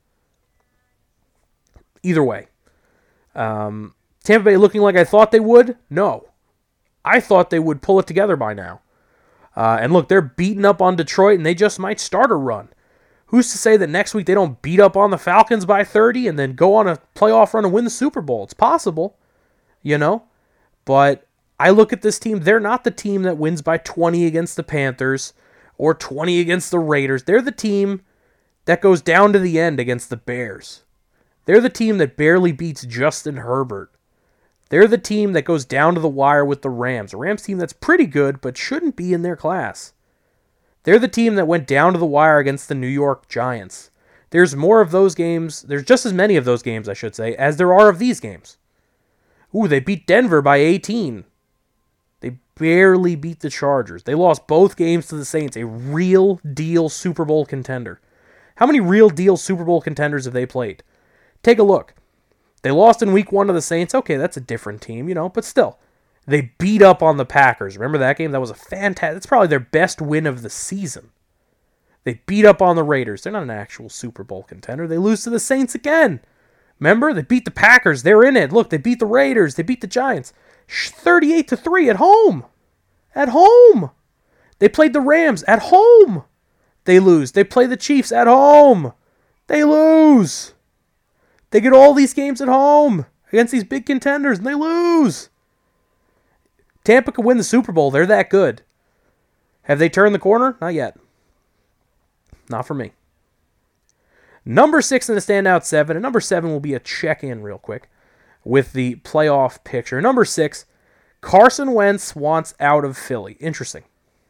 Either way. Tampa Bay looking like I thought they would? No. I thought they would pull it together by now. And look, they're beating up on Detroit, and they just might start a run. Who's to say that next week they don't beat up on the Falcons by 30 and then go on a playoff run and win the Super Bowl? It's possible, you know? But I look at this team, they're not the team that wins by 20 against the Panthers or 20 against the Raiders. They're the team that goes down to the end against the Bears. They're the team that barely beats Justin Herbert. They're the team that goes down to the wire with the Rams. A Rams team that's pretty good but shouldn't be in their class. They're the team that went down to the wire against the New York Giants. There's more of those games, there's just as many of those games, I should say, as there are of these games. Ooh, they beat Denver by 18. They barely beat the Chargers. They lost both games to the Saints, a real deal Super Bowl contender. How many real deal Super Bowl contenders have they played? Take a look. They lost in week 1 to the Saints. Okay, that's a different team, but still. They beat up on the Packers. Remember that game? That was a fantastic... That's probably their best win of the season. They beat up on the Raiders. They're not an actual Super Bowl contender. They lose to the Saints again. Remember? They beat the Packers. They're in it. Look, they beat the Raiders. They beat the Giants. 38-3 at home. At home. They played the Rams at home. They lose. They play the Chiefs at home. They lose. They get all these games at home against these big contenders, and they lose. Tampa could win the Super Bowl. They're that good. Have they turned the corner? Not yet. Not for me. Number 6 in the standout 7, and number 7 will be a check-in real quick with the playoff picture. Number 6, Carson Wentz wants out of Philly. Interesting.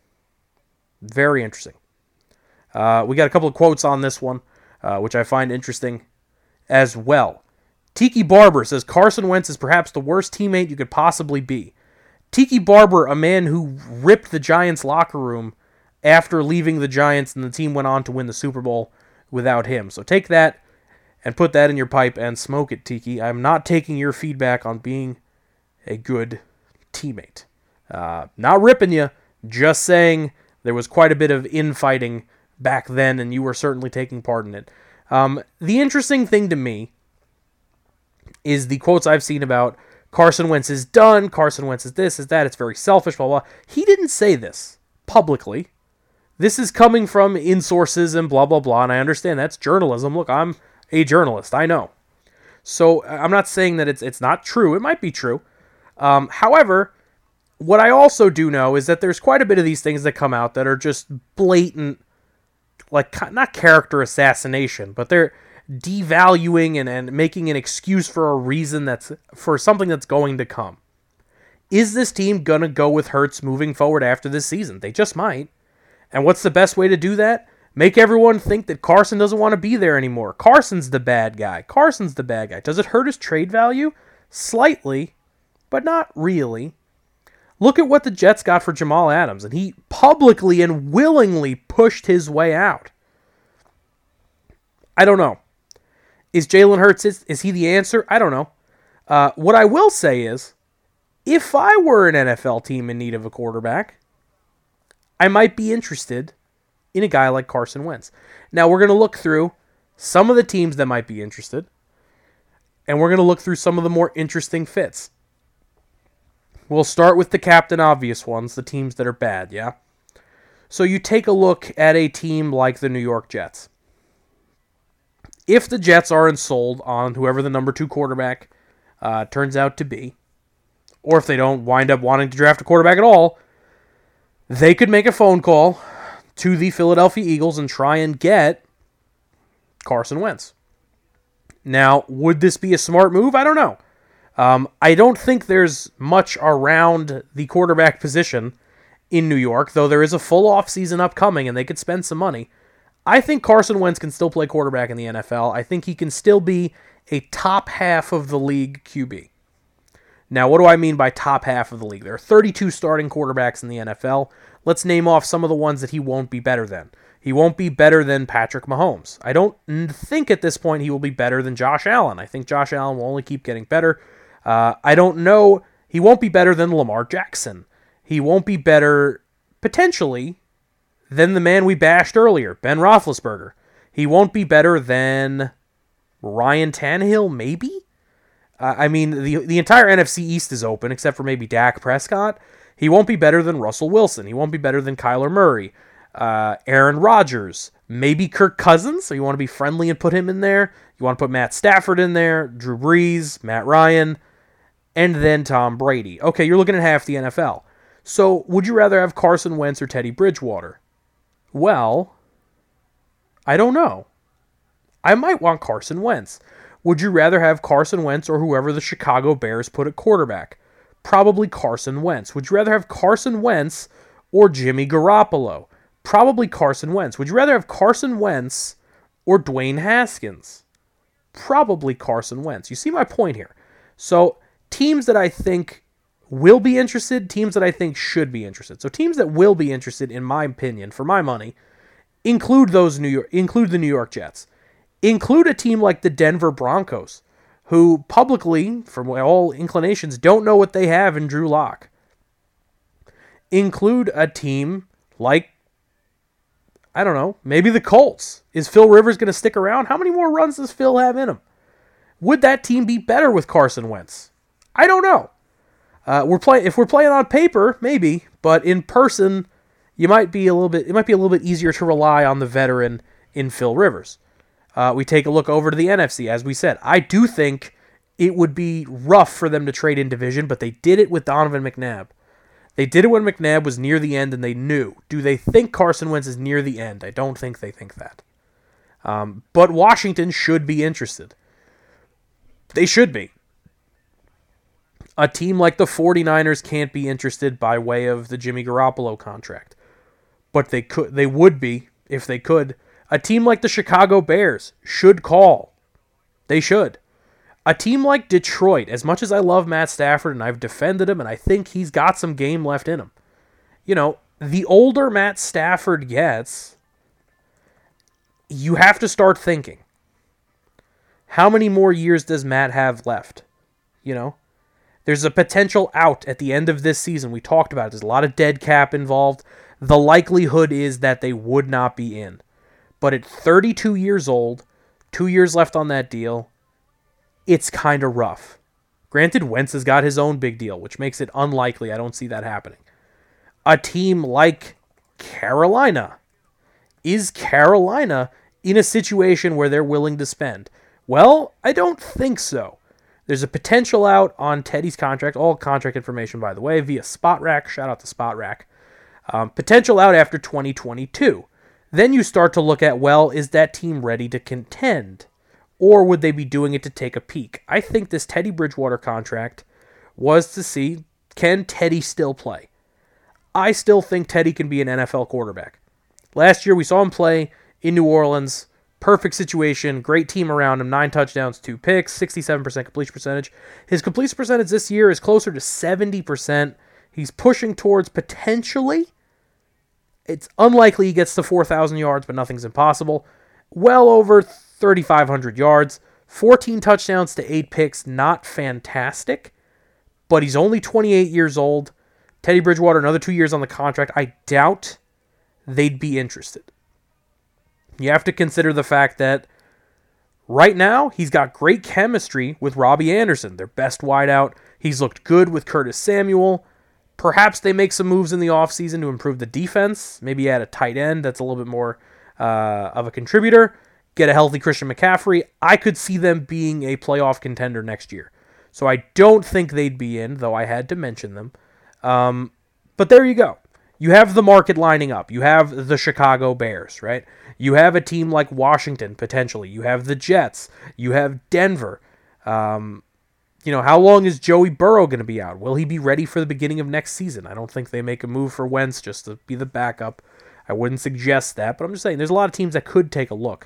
Very interesting. We got a couple of quotes on this one, which I find interesting as well. Tiki Barber says, Carson Wentz is perhaps the worst teammate you could possibly be. Tiki Barber, a man who ripped the Giants locker room after leaving the Giants, and the team went on to win the Super Bowl without him. So take that and put that in your pipe and smoke it, Tiki. I'm not taking your feedback on being a good teammate. Not ripping you, just saying there was quite a bit of infighting back then, and you were certainly taking part in it. The interesting thing to me is the quotes I've seen about Carson Wentz is done, Carson Wentz is this, is that, it's very selfish, blah, blah. He didn't say this publicly. This is coming from in-sources and blah, blah, blah, and I understand that's journalism. Look, I'm a journalist, I know. So I'm not saying that it's not true. It might be true. However, what I also do know is that there's quite a bit of these things that come out that are just blatant, like, not character assassination, but they're devaluing and making an excuse for a reason that's for something that's going to come. Is this team going to go with Hurts moving forward after this season? They just might. And what's the best way to do that? Make everyone think that Carson doesn't want to be there anymore. Carson's the bad guy. Carson's the bad guy. Does it hurt his trade value? Slightly, but not really. Look at what the Jets got for Jamal Adams, and he publicly and willingly pushed his way out. I don't know. Is Jalen Hurts, is he the answer? I don't know. What I will say is, if I were an NFL team in need of a quarterback, I might be interested in a guy like Carson Wentz. Now, we're going to look through some of the teams that might be interested, and we're going to look through some of the more interesting fits. We'll start with the captain obvious ones, the teams that are bad, yeah? So you take a look at a team like the New York Jets. If the Jets aren't sold on whoever the number 2 quarterback turns out to be, or if they don't wind up wanting to draft a quarterback at all, they could make a phone call to the Philadelphia Eagles and try and get Carson Wentz. Now, would this be a smart move? I don't know. I don't think there's much around the quarterback position in New York, though there is a full offseason upcoming and they could spend some money. I think Carson Wentz can still play quarterback in the NFL. I think he can still be a top half of the league QB. Now, what do I mean by top half of the league? There are 32 starting quarterbacks in the NFL. Let's name off some of the ones that he won't be better than. He won't be better than Patrick Mahomes. I don't think at this point he will be better than Josh Allen. I think Josh Allen will only keep getting better. I don't know. He won't be better than Lamar Jackson. He won't be better, potentially, than the man we bashed earlier, Ben Roethlisberger. He won't be better than Ryan Tannehill, maybe? I mean, the entire NFC East is open, except for maybe Dak Prescott. He won't be better than Russell Wilson. He won't be better than Kyler Murray. Aaron Rodgers. Maybe Kirk Cousins, so you want to be friendly and put him in there. You want to put Matt Stafford in there, Drew Brees, Matt Ryan, and then Tom Brady. Okay, you're looking at half the NFL. So, would you rather have Carson Wentz or Teddy Bridgewater? Well, I don't know. I might want Carson Wentz. Would you rather have Carson Wentz or whoever the Chicago Bears put at quarterback? Probably Carson Wentz. Would you rather have Carson Wentz or Jimmy Garoppolo? Probably Carson Wentz. Would you rather have Carson Wentz or Dwayne Haskins? Probably Carson Wentz. You see my point here. So, teams that I think will be interested, teams that I think should be interested. So teams that will be interested, in my opinion, for my money, include the New York Jets. Include a team like the Denver Broncos, who publicly, from all inclinations, don't know what they have in Drew Lock. Include a team like, I don't know, maybe the Colts. Is Phil Rivers going to stick around? How many more runs does Phil have in him? Would that team be better with Carson Wentz? I don't know. If we're playing on paper, maybe, but in person, it might be a little bit easier to rely on the veteran in Phil Rivers. We take a look over to the NFC. As we said, I do think it would be rough for them to trade in division, but they did it with Donovan McNabb. They did it when McNabb was near the end, and they knew. Do they think Carson Wentz is near the end? I don't think they think that. But Washington should be interested. They should be. A team like the 49ers can't be interested by way of the Jimmy Garoppolo contract. But they would be, if they could. A team like the Chicago Bears should call. They should. A team like Detroit, as much as I love Matt Stafford and I've defended him and I think he's got some game left in him. You know, the older Matt Stafford gets, you have to start thinking, how many more years does Matt have left? You know, there's a potential out at the end of this season. We talked about it. There's a lot of dead cap involved. The likelihood is that they would not be in. But at 32 years old, 2 years left on that deal, it's kind of rough. Granted, Wentz has got his own big deal, which makes it unlikely. I don't see that happening. A team like Carolina. Is Carolina in a situation where they're willing to spend? Well, I don't think so. There's a potential out on Teddy's contract. All contract information, by the way, via SpotRack. Shout out to SpotRack. Potential out after 2022. Then you start to look at, well, is that team ready to contend? Or would they be doing it to take a peek? I think this Teddy Bridgewater contract was to see, can Teddy still play? I still think Teddy can be an NFL quarterback. Last year we saw him play in New Orleans. Perfect situation, great team around him, 9 touchdowns, 2 picks, 67% completion percentage. His completion percentage this year is closer to 70%. He's pushing towards potentially, it's unlikely he gets to 4,000 yards, but nothing's impossible. Well over 3,500 yards, 14 touchdowns to 8 picks, not fantastic, but he's only 28 years old. Teddy Bridgewater, another 2 years on the contract. I doubt they'd be interested. You have to consider the fact that right now he's got great chemistry with Robbie Anderson, their best wideout. He's looked good with Curtis Samuel. Perhaps they make some moves in the offseason to improve the defense. Maybe add a tight end that's a little bit more of a contributor. Get a healthy Christian McCaffrey. I could see them being a playoff contender next year. So I don't think they'd be in, though I had to mention them. But there you go. You have the market lining up. You have the Chicago Bears, right? You have a team like Washington, potentially. You have the Jets. You have Denver. How long is Joey Burrow going to be out? Will he be ready for the beginning of next season? I don't think they make a move for Wentz just to be the backup. I wouldn't suggest that, but I'm just saying there's a lot of teams that could take a look.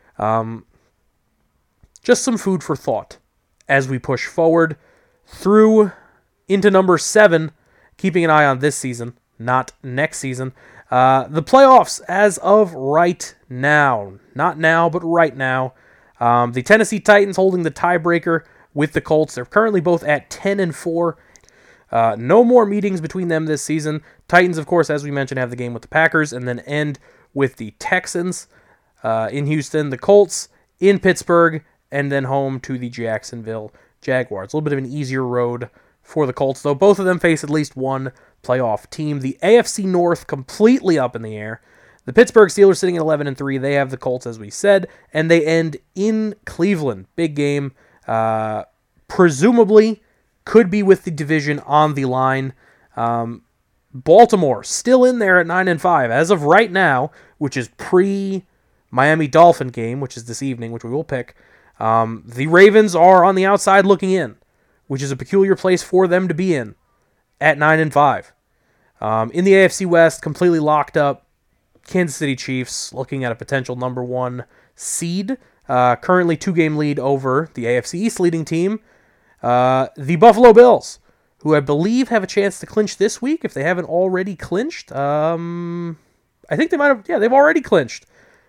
Just some food for thought as we push forward through into number 7, keeping an eye on this season, not next season. The playoffs as of right now. Not now, but right now. The Tennessee Titans holding the tiebreaker with the Colts. They're currently both at 10-4. No more meetings between them this season. Titans, of course, as we mentioned, have the game with the Packers and then end with the Texans in Houston, the Colts in Pittsburgh, and then home to the Jacksonville Jaguars. A little bit of an easier road for the Colts, though both of them face at least one playoff team. The AFC North completely up in the air. The Pittsburgh Steelers sitting at 11-3. They have the Colts, as we said, and they end in Cleveland. Big game. Presumably could be with the division on the line. Baltimore still in there at 9-5 as of right now, which is pre-Miami Dolphin game, which is this evening, which we will pick. The Ravens are on the outside looking in, which is a peculiar place for them to be in at 9-5. In the AFC West, completely locked up. Kansas City Chiefs looking at a potential number 1 seed. Currently 2-game lead over the AFC East leading team, The Buffalo Bills, who I believe have a chance to clinch this week if they haven't already clinched. I think they might have. Yeah, they've already clinched.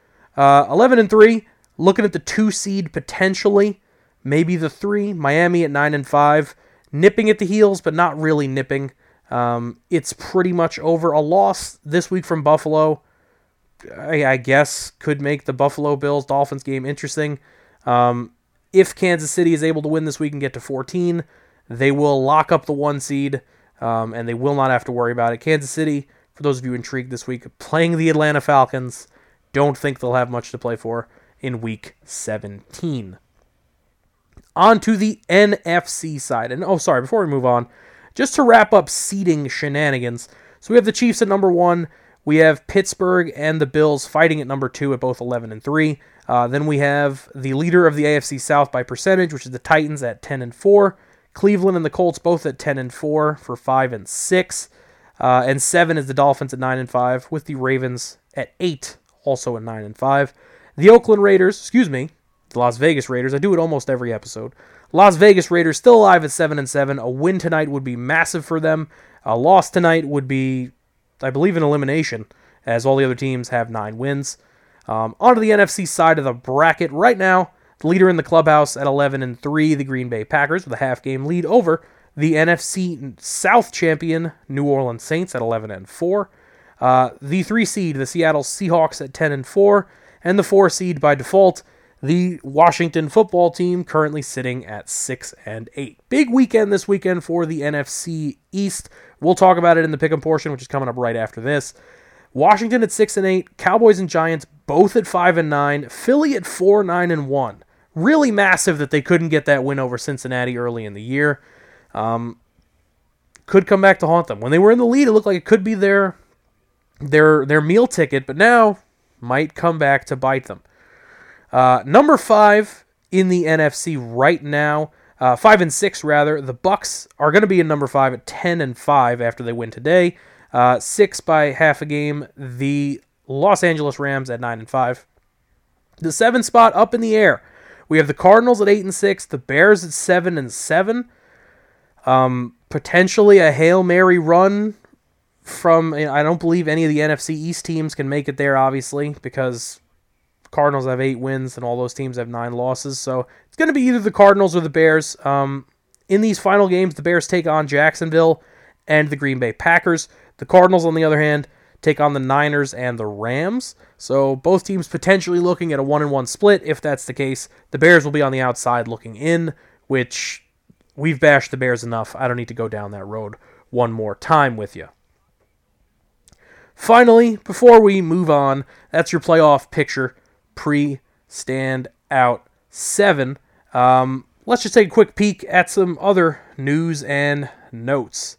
11-3, looking at the 2 seed potentially, maybe the 3. Miami at 9-5, nipping at the heels, but not really nipping. It's pretty much over. A loss this week from Buffalo, I guess, could make the Buffalo Bills-Dolphins game interesting. If Kansas City is able to win this week and get to 14, they will lock up the 1 seed, and they will not have to worry about it. Kansas City, for those of you intrigued this week, playing the Atlanta Falcons. Don't think they'll have much to play for in Week 17. On to the NFC side. And, before we move on, just to wrap up seeding shenanigans. So we have the Chiefs at number 1. We have Pittsburgh and the Bills fighting at number 2 at both 11-3. Then we have the leader of the AFC South by percentage, which is the Titans at 10-4. Cleveland and the Colts both at 10-4 for 5-6. And 7 is the Dolphins at 9-5, with the Ravens at 8, also at 9-5. The Las Vegas Raiders. I do it almost every episode. Las Vegas Raiders still alive at 7-7. A win tonight would be massive for them. A loss tonight would be, I believe, an elimination, as all the other teams have 9 wins. Onto the NFC side of the bracket right now. The leader in the clubhouse at 11-3, the Green Bay Packers, with a half-game lead over the NFC South champion New Orleans Saints at 11-4. The 3 seed, the Seattle Seahawks at 10-4, and the 4 seed by default, the Washington football team, currently sitting at 6-8. Big weekend this weekend for the NFC East. We'll talk about it in the pick'em portion, which is coming up right after this. Washington at 6-8, Cowboys and Giants both at 5-9, Philly at 4-9-1. Really massive that they couldn't get that win over Cincinnati early in the year. Could come back to haunt them. When they were in the lead, it looked like it could be their meal ticket, but now might come back to bite them. Number 5 in the NFC right now, 5-6 rather. The Bucks are going to be in number 5 at 10-5 after they win today. 6 by half a game. The Los Angeles Rams at 9-5. The 7 spot up in the air. We have the Cardinals at 8-6. The Bears at 7-7. Potentially a Hail Mary run from, I don't believe any of the NFC East teams can make it there, obviously, because Cardinals have 8 wins and all those teams have 9 losses. So it's going to be either the Cardinals or the Bears. In these final games, the Bears take on Jacksonville and the Green Bay Packers. The Cardinals, on the other hand, take on the Niners and the Rams. So both teams potentially looking at a 1-1 split. If that's the case, the Bears will be on the outside looking in, which we've bashed the Bears enough. I don't need to go down that road one more time with you. Finally, before we move on, that's your playoff picture pre-stand-out 7. Let's just take a quick peek at some other news and notes.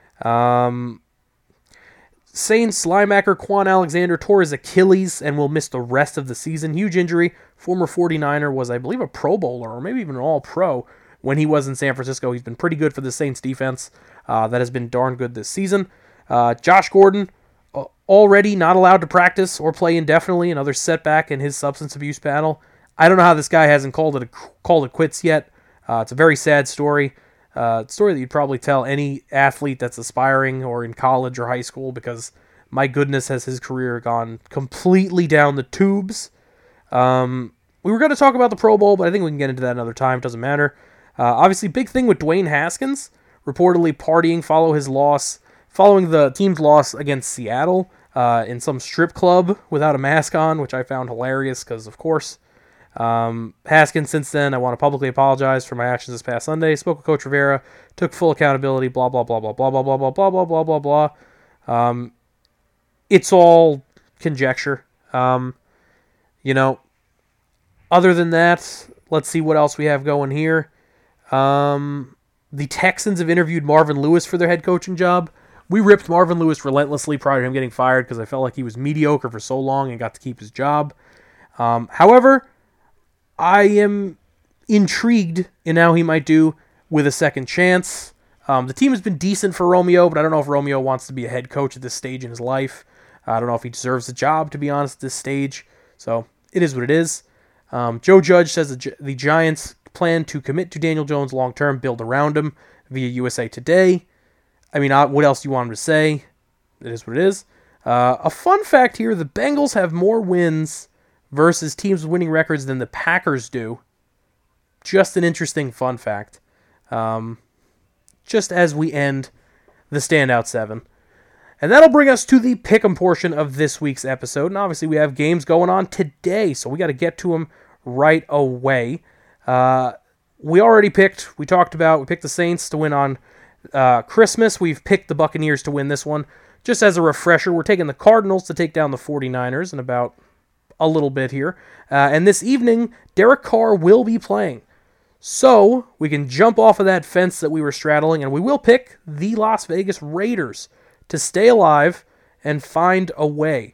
Saints linebacker Quan Alexander tore his Achilles and will miss the rest of the season. Huge injury. Former 49er was, I believe, a Pro Bowler or maybe even an All-Pro when he was in San Francisco. He's been pretty good for the Saints defense. That has been darn good this season. Josh Gordon, already not allowed to practice or play indefinitely. Another setback in his substance abuse battle. I don't know how this guy hasn't called it quits yet. It's a very sad story. Story that you'd probably tell any athlete that's aspiring or in college or high school, because my goodness, has his career gone completely down the tubes. We were going to talk about the Pro Bowl, but I think we can get into that another time. It doesn't matter. Obviously, big thing with Dwayne Haskins, reportedly partying following the team's loss against Seattle in some strip club without a mask on, which I found hilarious because, of course, Haskins, since then, I want to publicly apologize for my actions this past Sunday. Spoke with Coach Rivera, took full accountability, blah, blah, blah, blah, blah, blah, blah, blah, blah, blah, blah, blah, blah. It's all conjecture. Other than that, let's see what else we have going here. The Texans have interviewed Marvin Lewis for their head coaching job. We ripped Marvin Lewis relentlessly prior to him getting fired because I felt like he was mediocre for so long and got to keep his job. However, I am intrigued in how he might do with a second chance. The team has been decent for Romeo, but I don't know if Romeo wants to be a head coach at this stage in his life. I don't know if he deserves the job, to be honest, at this stage. So it is what it is. Joe Judge says the Giants plan to commit to Daniel Jones long-term, build around him via USA Today. I mean, what else do you want him to say? It is what it is. A fun fact here, the Bengals have more wins versus teams with winning records than the Packers do. Just an interesting fun fact. Just as we end the Standout 7. And that'll bring us to the pick'em portion of this week's episode. And obviously we have games going on today, so we got to get to them right away. We picked the Saints to win on Christmas. We've picked the Buccaneers to win this one. Just as a refresher, we're taking the Cardinals to take down the 49ers in about a little bit here. And this evening, Derek Carr will be playing. So we can jump off of that fence that we were straddling, and we will pick the Las Vegas Raiders to stay alive and find a way.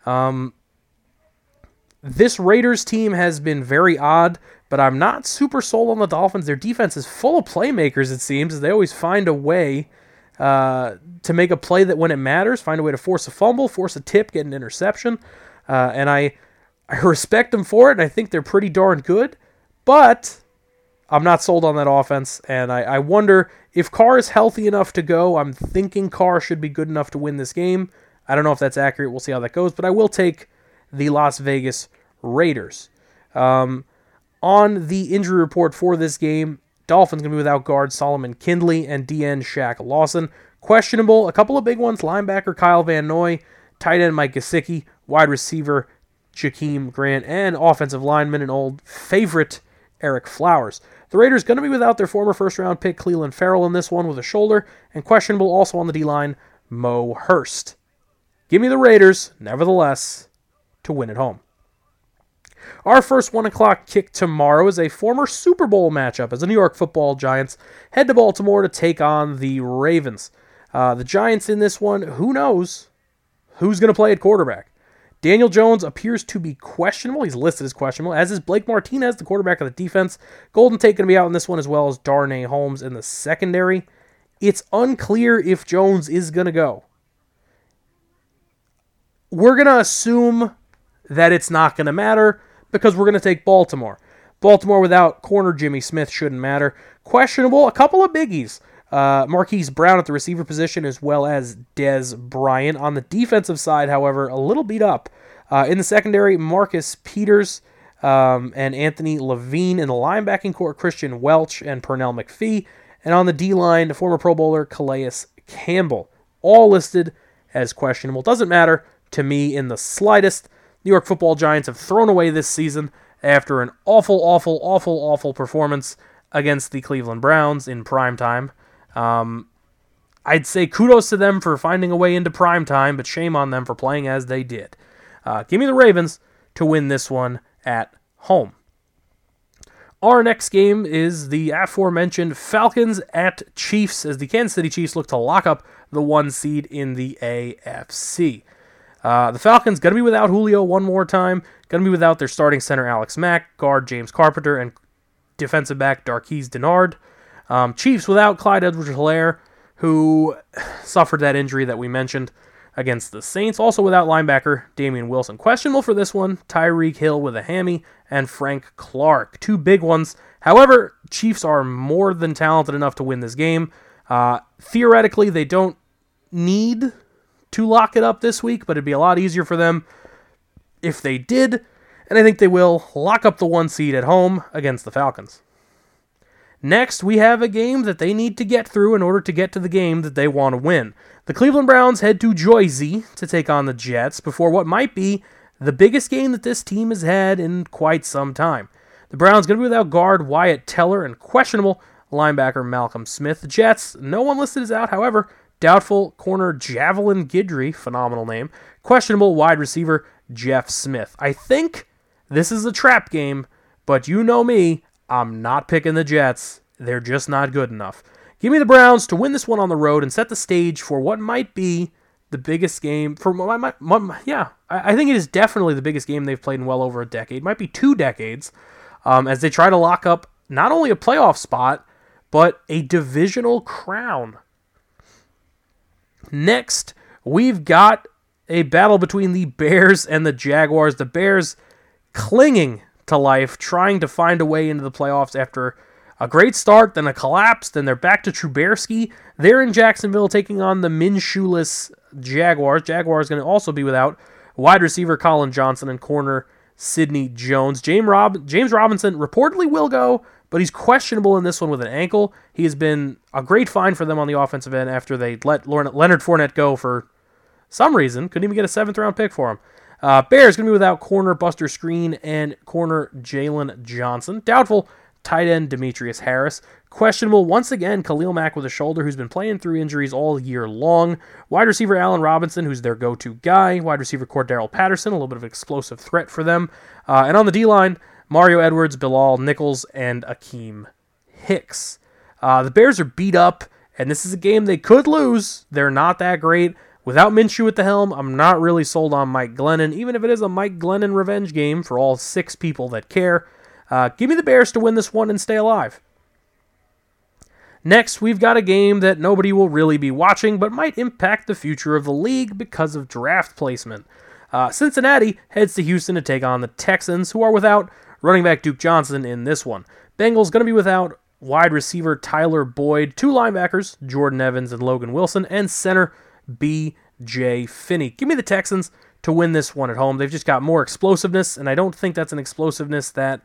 This Raiders team has been very odd, but I'm not super sold on the Dolphins. Their defense is full of playmakers, it seems, as they always find a way to make a play that when it matters, find a way to force a fumble, force a tip, get an interception. And I respect them for it, and I think they're pretty darn good, but I'm not sold on that offense, and I wonder if Carr is healthy enough to go. I'm thinking Carr should be good enough to win this game. I don't know if that's accurate. We'll see how that goes, but I will take the Las Vegas Raiders. On the injury report for this game, Dolphins going to be without guard Solomon Kindley and DN Shaq Lawson. Questionable, a couple of big ones, linebacker Kyle Van Noy, tight end Mike Gesicki, wide receiver Jakeem Grant, and offensive lineman, an old favorite, Eric Flowers. The Raiders going to be without their former first-round pick Clelin Ferrell in this one with a shoulder, and questionable also on the D-line, Mo Hurst. Give me the Raiders, nevertheless, to win at home. Our first 1 o'clock kick tomorrow is a former Super Bowl matchup as the New York Football Giants head to Baltimore to take on the Ravens. The Giants in this one, who knows who's going to play at quarterback? Daniel Jones appears to be questionable. He's listed as questionable, as is Blake Martinez, the quarterback of the defense. Golden Tate going to be out in this one, as well as Darnay Holmes in the secondary. It's unclear if Jones is going to go. We're going to assume that it's not going to matter because we're going to take Baltimore. Baltimore without corner Jimmy Smith shouldn't matter. Questionable, a couple of biggies. Marquise Brown at the receiver position, as well as Dez Bryant. On the defensive side, however, a little beat up. In the secondary, Marcus Peters and Anthony Levine. In the linebacking court, Christian Welch and Pernell McPhee. And on the D-line, former Pro Bowler Calais Campbell. All listed as questionable. Doesn't matter to me in the slightest. New York Football Giants have thrown away this season after an awful performance against the Cleveland Browns in primetime. I'd say kudos to them for finding a way into primetime, but shame on them for playing as they did. Give me the Ravens to win this one at home. Our next game is the aforementioned Falcons at Chiefs, as the Kansas City Chiefs look to lock up the 1 seed in the AFC. The Falcons going to be without Julio one more time, going to be without their starting center Alex Mack, guard James Carpenter, and defensive back Darqueze Dennard. Chiefs without Clyde Edwards-Helaire, who suffered that injury that we mentioned against the Saints. Also without linebacker Damian Wilson. Questionable for this one, Tyreek Hill with a hammy, and Frank Clark. 2 big ones. However, Chiefs are more than talented enough to win this game. Theoretically, they don't need to lock it up this week, but it'd be a lot easier for them if they did, and I think they will lock up the 1 seed at home against the Falcons. Next, we have a game that they need to get through in order to get to the game that they want to win. The Cleveland Browns head to Jersey to take on the Jets before what might be the biggest game that this team has had in quite some time. The Browns going to be without guard Wyatt Teller and questionable linebacker Malcolm Smith. The Jets, no one listed is out, however, doubtful corner Javelin Guidry, phenomenal name, questionable wide receiver Jeff Smith. I think this is a trap game, but you know me, I'm not picking the Jets. They're just not good enough. Give me the Browns to win this one on the road and set the stage for what might be the biggest game. I think it is definitely the biggest game they've played in well over a decade. Might be 2 decades, as they try to lock up not only a playoff spot, but a divisional crown. Next, we've got a battle between the Bears and the Jaguars. The Bears clinging to life, trying to find a way into the playoffs after a great start, then a collapse, then they're back to Trubisky. They're in Jacksonville taking on the Minshewless Jaguars. Jaguars going to also be without wide receiver Colin Johnson and corner Sidney Jones. James Robinson reportedly will go, but he's questionable in this one with an ankle. He has been a great find for them on the offensive end after they let Leonard Fournette go for some reason. Couldn't even get a 7th-round pick for him. Bears going to be without corner Buster Screen and corner Jalen Johnson. Doubtful tight end Demetrius Harris. Questionable once again Khalil Mack with a shoulder, who's been playing through injuries all year long. Wide receiver Allen Robinson, who's their go-to guy. Wide receiver Cordarrelle Patterson, a little bit of an explosive threat for them. And on the D-line, Mario Edwards, Bilal Nichols, and Akeem Hicks. The Bears are beat up, and this is a game they could lose. They're not that great. Without Minshew at the helm, I'm not really sold on Mike Glennon, even if it is a Mike Glennon revenge game for all 6 people that care. Give me the Bears to win this one and stay alive. Next, we've got a game that nobody will really be watching, but might impact the future of the league because of draft placement. Cincinnati heads to Houston to take on the Texans, who are without running back Duke Johnson in this one. Bengals going to be without wide receiver Tyler Boyd, 2 linebackers, Jordan Evans and Logan Wilson, and center B.J. Finney. Give me the Texans to win this one at home. They've just got more explosiveness, and I don't think that's an explosiveness that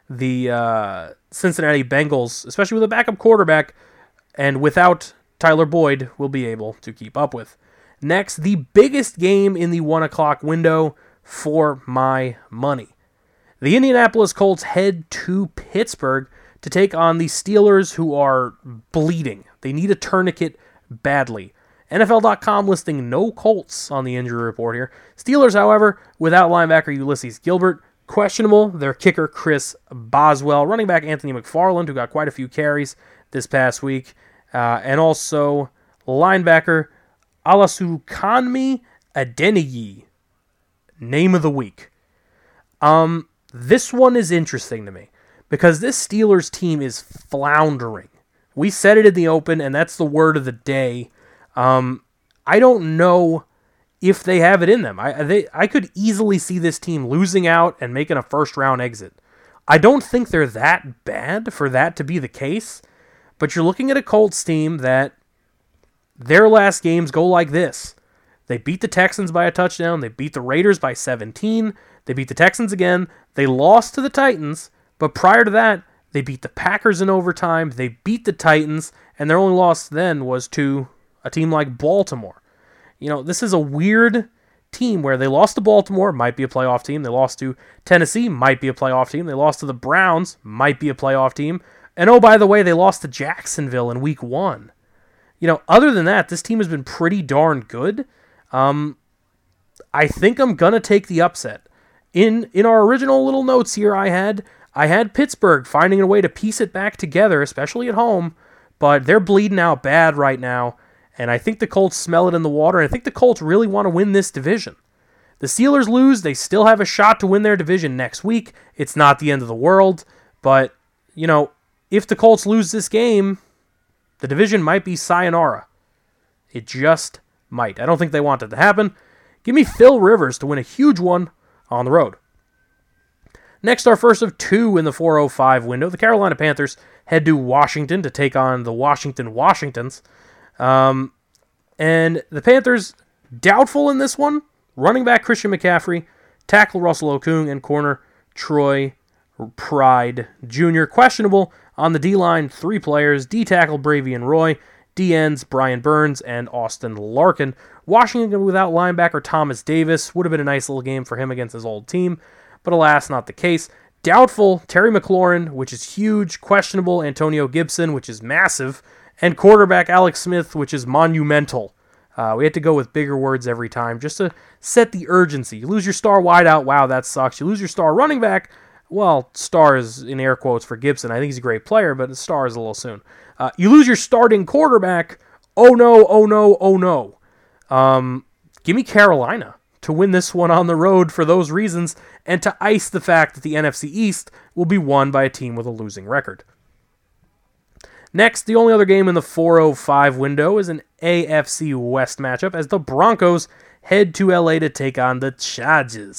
the Cincinnati Bengals, especially with a backup quarterback and without Tyler Boyd, will be able to keep up with. Next, the biggest game in the 1 o'clock window for my money. The Indianapolis Colts head to Pittsburgh to take on the Steelers, who are bleeding. They need a tourniquet badly. NFL.com listing no Colts on the injury report here. Steelers, however, without linebacker Ulysses Gilbert, questionable. Their kicker, Chris Boswell. Running back, Anthony McFarland, who got quite a few carries this past week. And also linebacker, Alasukanmi Adeniji. Name of the week. This one is interesting to me because this Steelers team is floundering. We said it in the open, and that's the word of the day. I don't know if they have it in them. I could easily see this team losing out and making a first-round exit. I don't think they're that bad for that to be the case, but you're looking at a Colts team that their last games go like this. They beat the Texans by a touchdown. They beat the Raiders by 17. They beat the Texans again. They lost to the Titans, but prior to that, they beat the Packers in overtime. They beat the Titans, and their only loss then was to a team like Baltimore. You know, this is a weird team where they lost to Baltimore, might be a playoff team. They lost to Tennessee, might be a playoff team. They lost to the Browns, might be a playoff team. And oh, by the way, they lost to Jacksonville in week 1. You know, other than that, this team has been pretty darn good. I think I'm going to take the upset. In our original little notes here, I had Pittsburgh finding a way to piece it back together, especially at home, but they're bleeding out bad right now. And I think the Colts smell it in the water, and I think the Colts really want to win this division. The Steelers lose, they still have a shot to win their division next week. It's not the end of the world, but, you know, if the Colts lose this game, the division might be sayonara. It just might. I don't think they want it to happen. Give me Phil Rivers to win a huge one on the road. Next, our first of 2 in the 4:05 window. The Carolina Panthers head to Washington to take on the Washington Washingtons. And the Panthers, doubtful in this one. Running back Christian McCaffrey, tackle Russell Okung, and corner Troy Pride Jr. Questionable on the D-line, 3 players, D-tackle Bravion Roy, D-ends Brian Burns, and Austin Larkin. Washington without linebacker Thomas Davis. Would have been a nice little game for him against his old team, but alas, not the case. Doubtful, Terry McLaurin, which is huge. Questionable, Antonio Gibson, which is massive. And quarterback Alex Smith, which is monumental. We had to go with bigger words every time just to set the urgency. You lose your star wideout, wow, that sucks. You lose your star running back, well, star is in air quotes for Gibson. I think he's a great player, but the star is a little soon. You lose your starting quarterback, oh no, oh no, oh no. Give me Carolina to win this one on the road for those reasons and to ice the fact that the NFC East will be won by a team with a losing record. Next, the only other game in the 4:05 window is an AFC West matchup as the Broncos head to LA to take on the Chargers.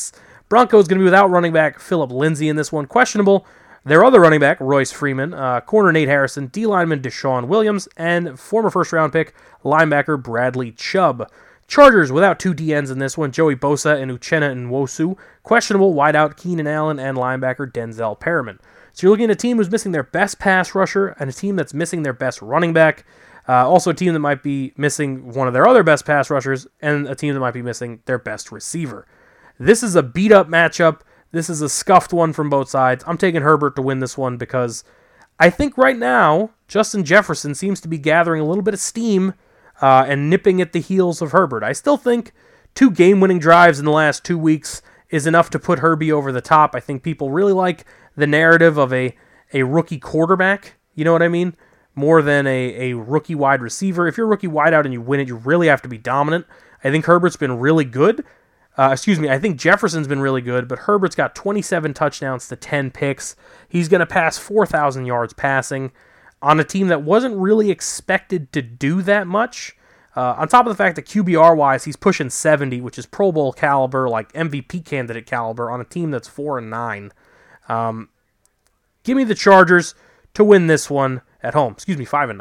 Broncos going to be without running back Philip Lindsay in this one. Questionable. Their other running back, Royce Freeman, corner Nate Harrison, D lineman Deshaun Williams, and former first-round pick linebacker Bradley Chubb. Chargers without 2 DNs in this one, Joey Bosa and Uchenna Nwosu. Questionable wideout Keenan Allen and linebacker Denzel Perriman. So you're looking at a team who's missing their best pass rusher and a team that's missing their best running back. Also a team that might be missing one of their other best pass rushers and a team that might be missing their best receiver. This is a beat-up matchup. This is a scuffed one from both sides. I'm taking Herbert to win this one because I think right now Justin Jefferson seems to be gathering a little bit of steam and nipping at the heels of Herbert. I still think 2 game-winning drives in the last 2 weeks is enough to put Herbie over the top. I think people really like the narrative of a rookie quarterback, you know what I mean, more than a rookie wide receiver. If you're a rookie wideout and you win it, you really have to be dominant. I think Herbert's been really good. I think Jefferson's been really good, but Herbert's got 27 touchdowns to 10 picks. He's going to pass 4,000 yards passing on a team that wasn't really expected to do that much. On top of the fact that QBR-wise, he's pushing 70, which is Pro Bowl caliber, like MVP candidate caliber, on a team that's 4-9. Give me the Chargers to win this one at home. 5-9.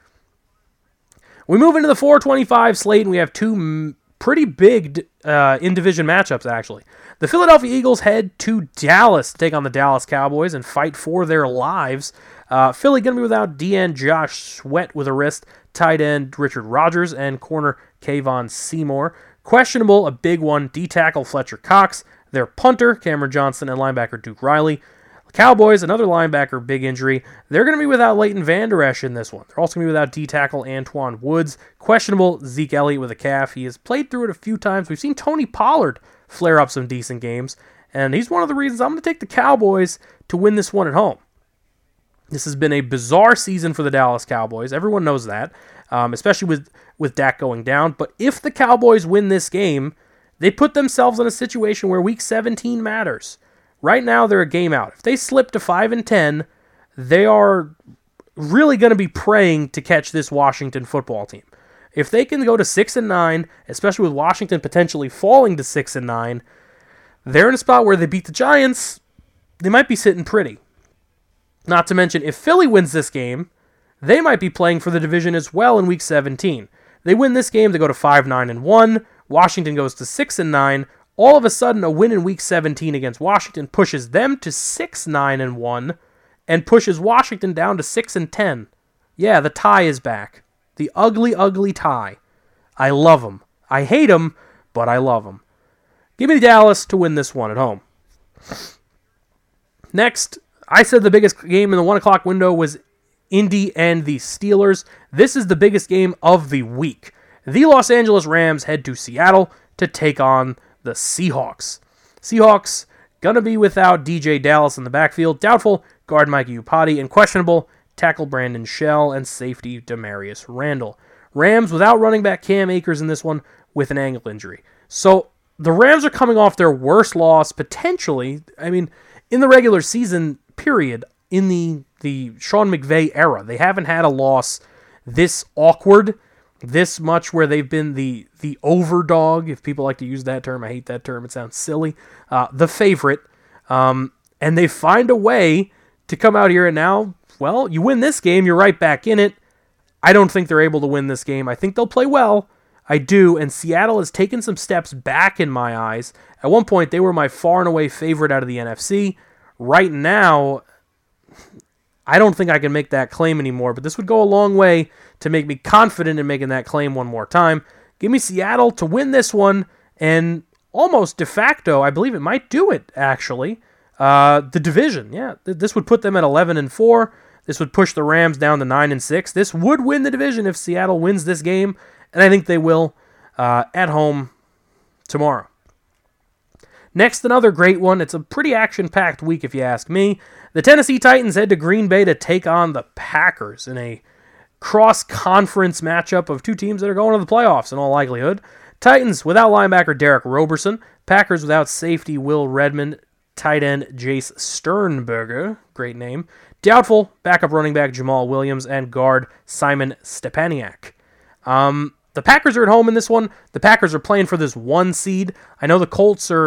We move into the 425 slate, and we have 2 pretty big in-division matchups, actually. The Philadelphia Eagles head to Dallas to take on the Dallas Cowboys and fight for their lives. Philly going to be without DN Josh Sweat with a wrist, tight end Richard Rodgers, and corner Kayvon Seymour. Questionable, a big one, D-tackle Fletcher Cox, their punter Cameron Johnson, and linebacker Duke Riley. Cowboys, another linebacker, big injury. They're going to be without Leighton Vander Esch in this one. They're also going to be without D-tackle Antoine Woods. Questionable, Zeke Elliott with a calf. He has played through it a few times. We've seen Tony Pollard flare up some decent games, and he's one of the reasons I'm going to take the Cowboys to win this one at home. This has been a bizarre season for the Dallas Cowboys. Everyone knows that, especially with Dak going down. But if the Cowboys win this game, they put themselves in a situation where Week 17 matters. Right now, they're a game out. If they slip to 5-10, they are really going to be praying to catch this Washington football team. If they can go to 6-9, especially with Washington potentially falling to 6-9, they're in a spot where they beat the Giants. They might be sitting pretty. Not to mention, if Philly wins this game, they might be playing for the division as well in Week 17. They win this game, they go to 5-9-1. Washington goes to 6-9. All of a sudden, a win in Week 17 against Washington pushes them to 6-9-1 and pushes Washington down to 6-10. Yeah, the tie is back. The ugly, ugly tie. I love them. I hate them, but I love them. Give me Dallas to win this one at home. Next, I said the biggest game in the 1 o'clock window was Indy and the Steelers. This is the biggest game of the week. The Los Angeles Rams head to Seattle to take on the Seahawks. Seahawks gonna be without DJ Dallas in the backfield. Doubtful, guard Mike Iupati, and questionable, tackle Brandon Shell and safety Demarius Randall. Rams without running back Cam Akers in this one with an ankle injury. So the Rams are coming off their worst loss potentially. I mean, in the regular season period, in the Sean McVay era, they haven't had a loss this awkward, this much where they've been the overdog, if people like to use that term. I hate that term. It sounds silly. The favorite. And they find a way to come out here and now, well, you win this game, you're right back in it. I don't think they're able to win this game. I think they'll play well. I do. And Seattle has taken some steps back in my eyes. At one point, they were my far and away favorite out of the NFC. Right now, I don't think I can make that claim anymore, but this would go a long way to make me confident in making that claim one more time. Give me Seattle to win this one, and almost de facto, I believe it might do it, actually. The division, yeah. This would put them at 11-4. This would push the Rams down to 9-6. This would win the division if Seattle wins this game, and I think they will at home tomorrow. Next, another great one. It's a pretty action-packed week, if you ask me. The Tennessee Titans head to Green Bay to take on the Packers in a cross-conference matchup of two teams that are going to the playoffs in all likelihood. Titans without linebacker Derek Roberson. Packers without safety Will Redmond. Tight end Jace Sternberger. Great name. Doubtful backup running back Jamal Williams and guard Simon Stepaniak. The Packers are at home in this one. The Packers are playing for this 1 seed. I know the Colts are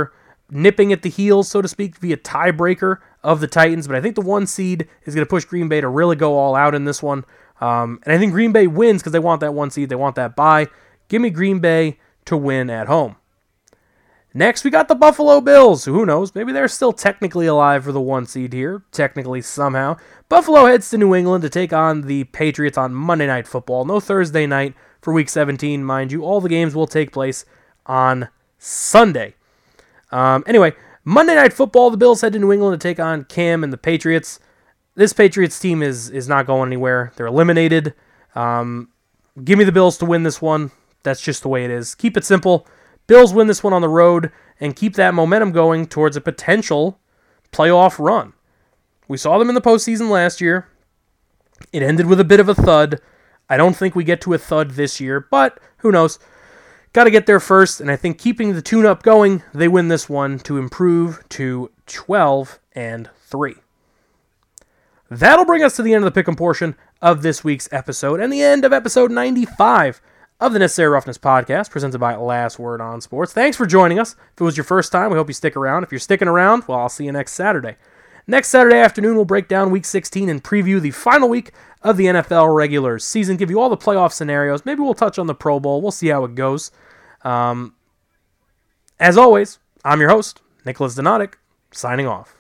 nipping at the heels, so to speak, to be a tiebreaker of the Titans, but I think the 1 seed is going to push Green Bay to really go all out in this one. And I think Green Bay wins because they want that 1 seed. They want that bye. Give me Green Bay to win at home. Next, we got the Buffalo Bills. Who knows? Maybe they're still technically alive for the 1 seed here. Technically, somehow. Buffalo heads to New England to take on the Patriots on Monday Night Football. No Thursday night for Week 17, mind you. All the games will take place on Sunday. Anyway, Monday Night Football, the Bills head to New England to take on Cam and the Patriots. This Patriots team is not going anywhere. They're eliminated. Give me the Bills to win this one. That's just the way it is. Keep it simple. Bills win this one on the road and keep that momentum going towards a potential playoff run. We saw them in the postseason last year. It ended with a bit of a thud. I don't think we get to a thud this year, but who knows? Got to get there first, and I think keeping the tune-up going, they win this one to improve to 12-3. That'll bring us to the end of the pick'em portion of this week's episode and the end of episode 95 of the Necessary Roughness podcast, presented by Last Word on Sports. Thanks for joining us. If it was your first time, we hope you stick around. If you're sticking around, well, I'll see you next Saturday. Next Saturday afternoon, we'll break down Week 16 and preview the final week of the NFL regular season, give you all the playoff scenarios. Maybe we'll touch on the Pro Bowl. We'll see how it goes. As always, I'm your host, Nicholas Donatic, signing off.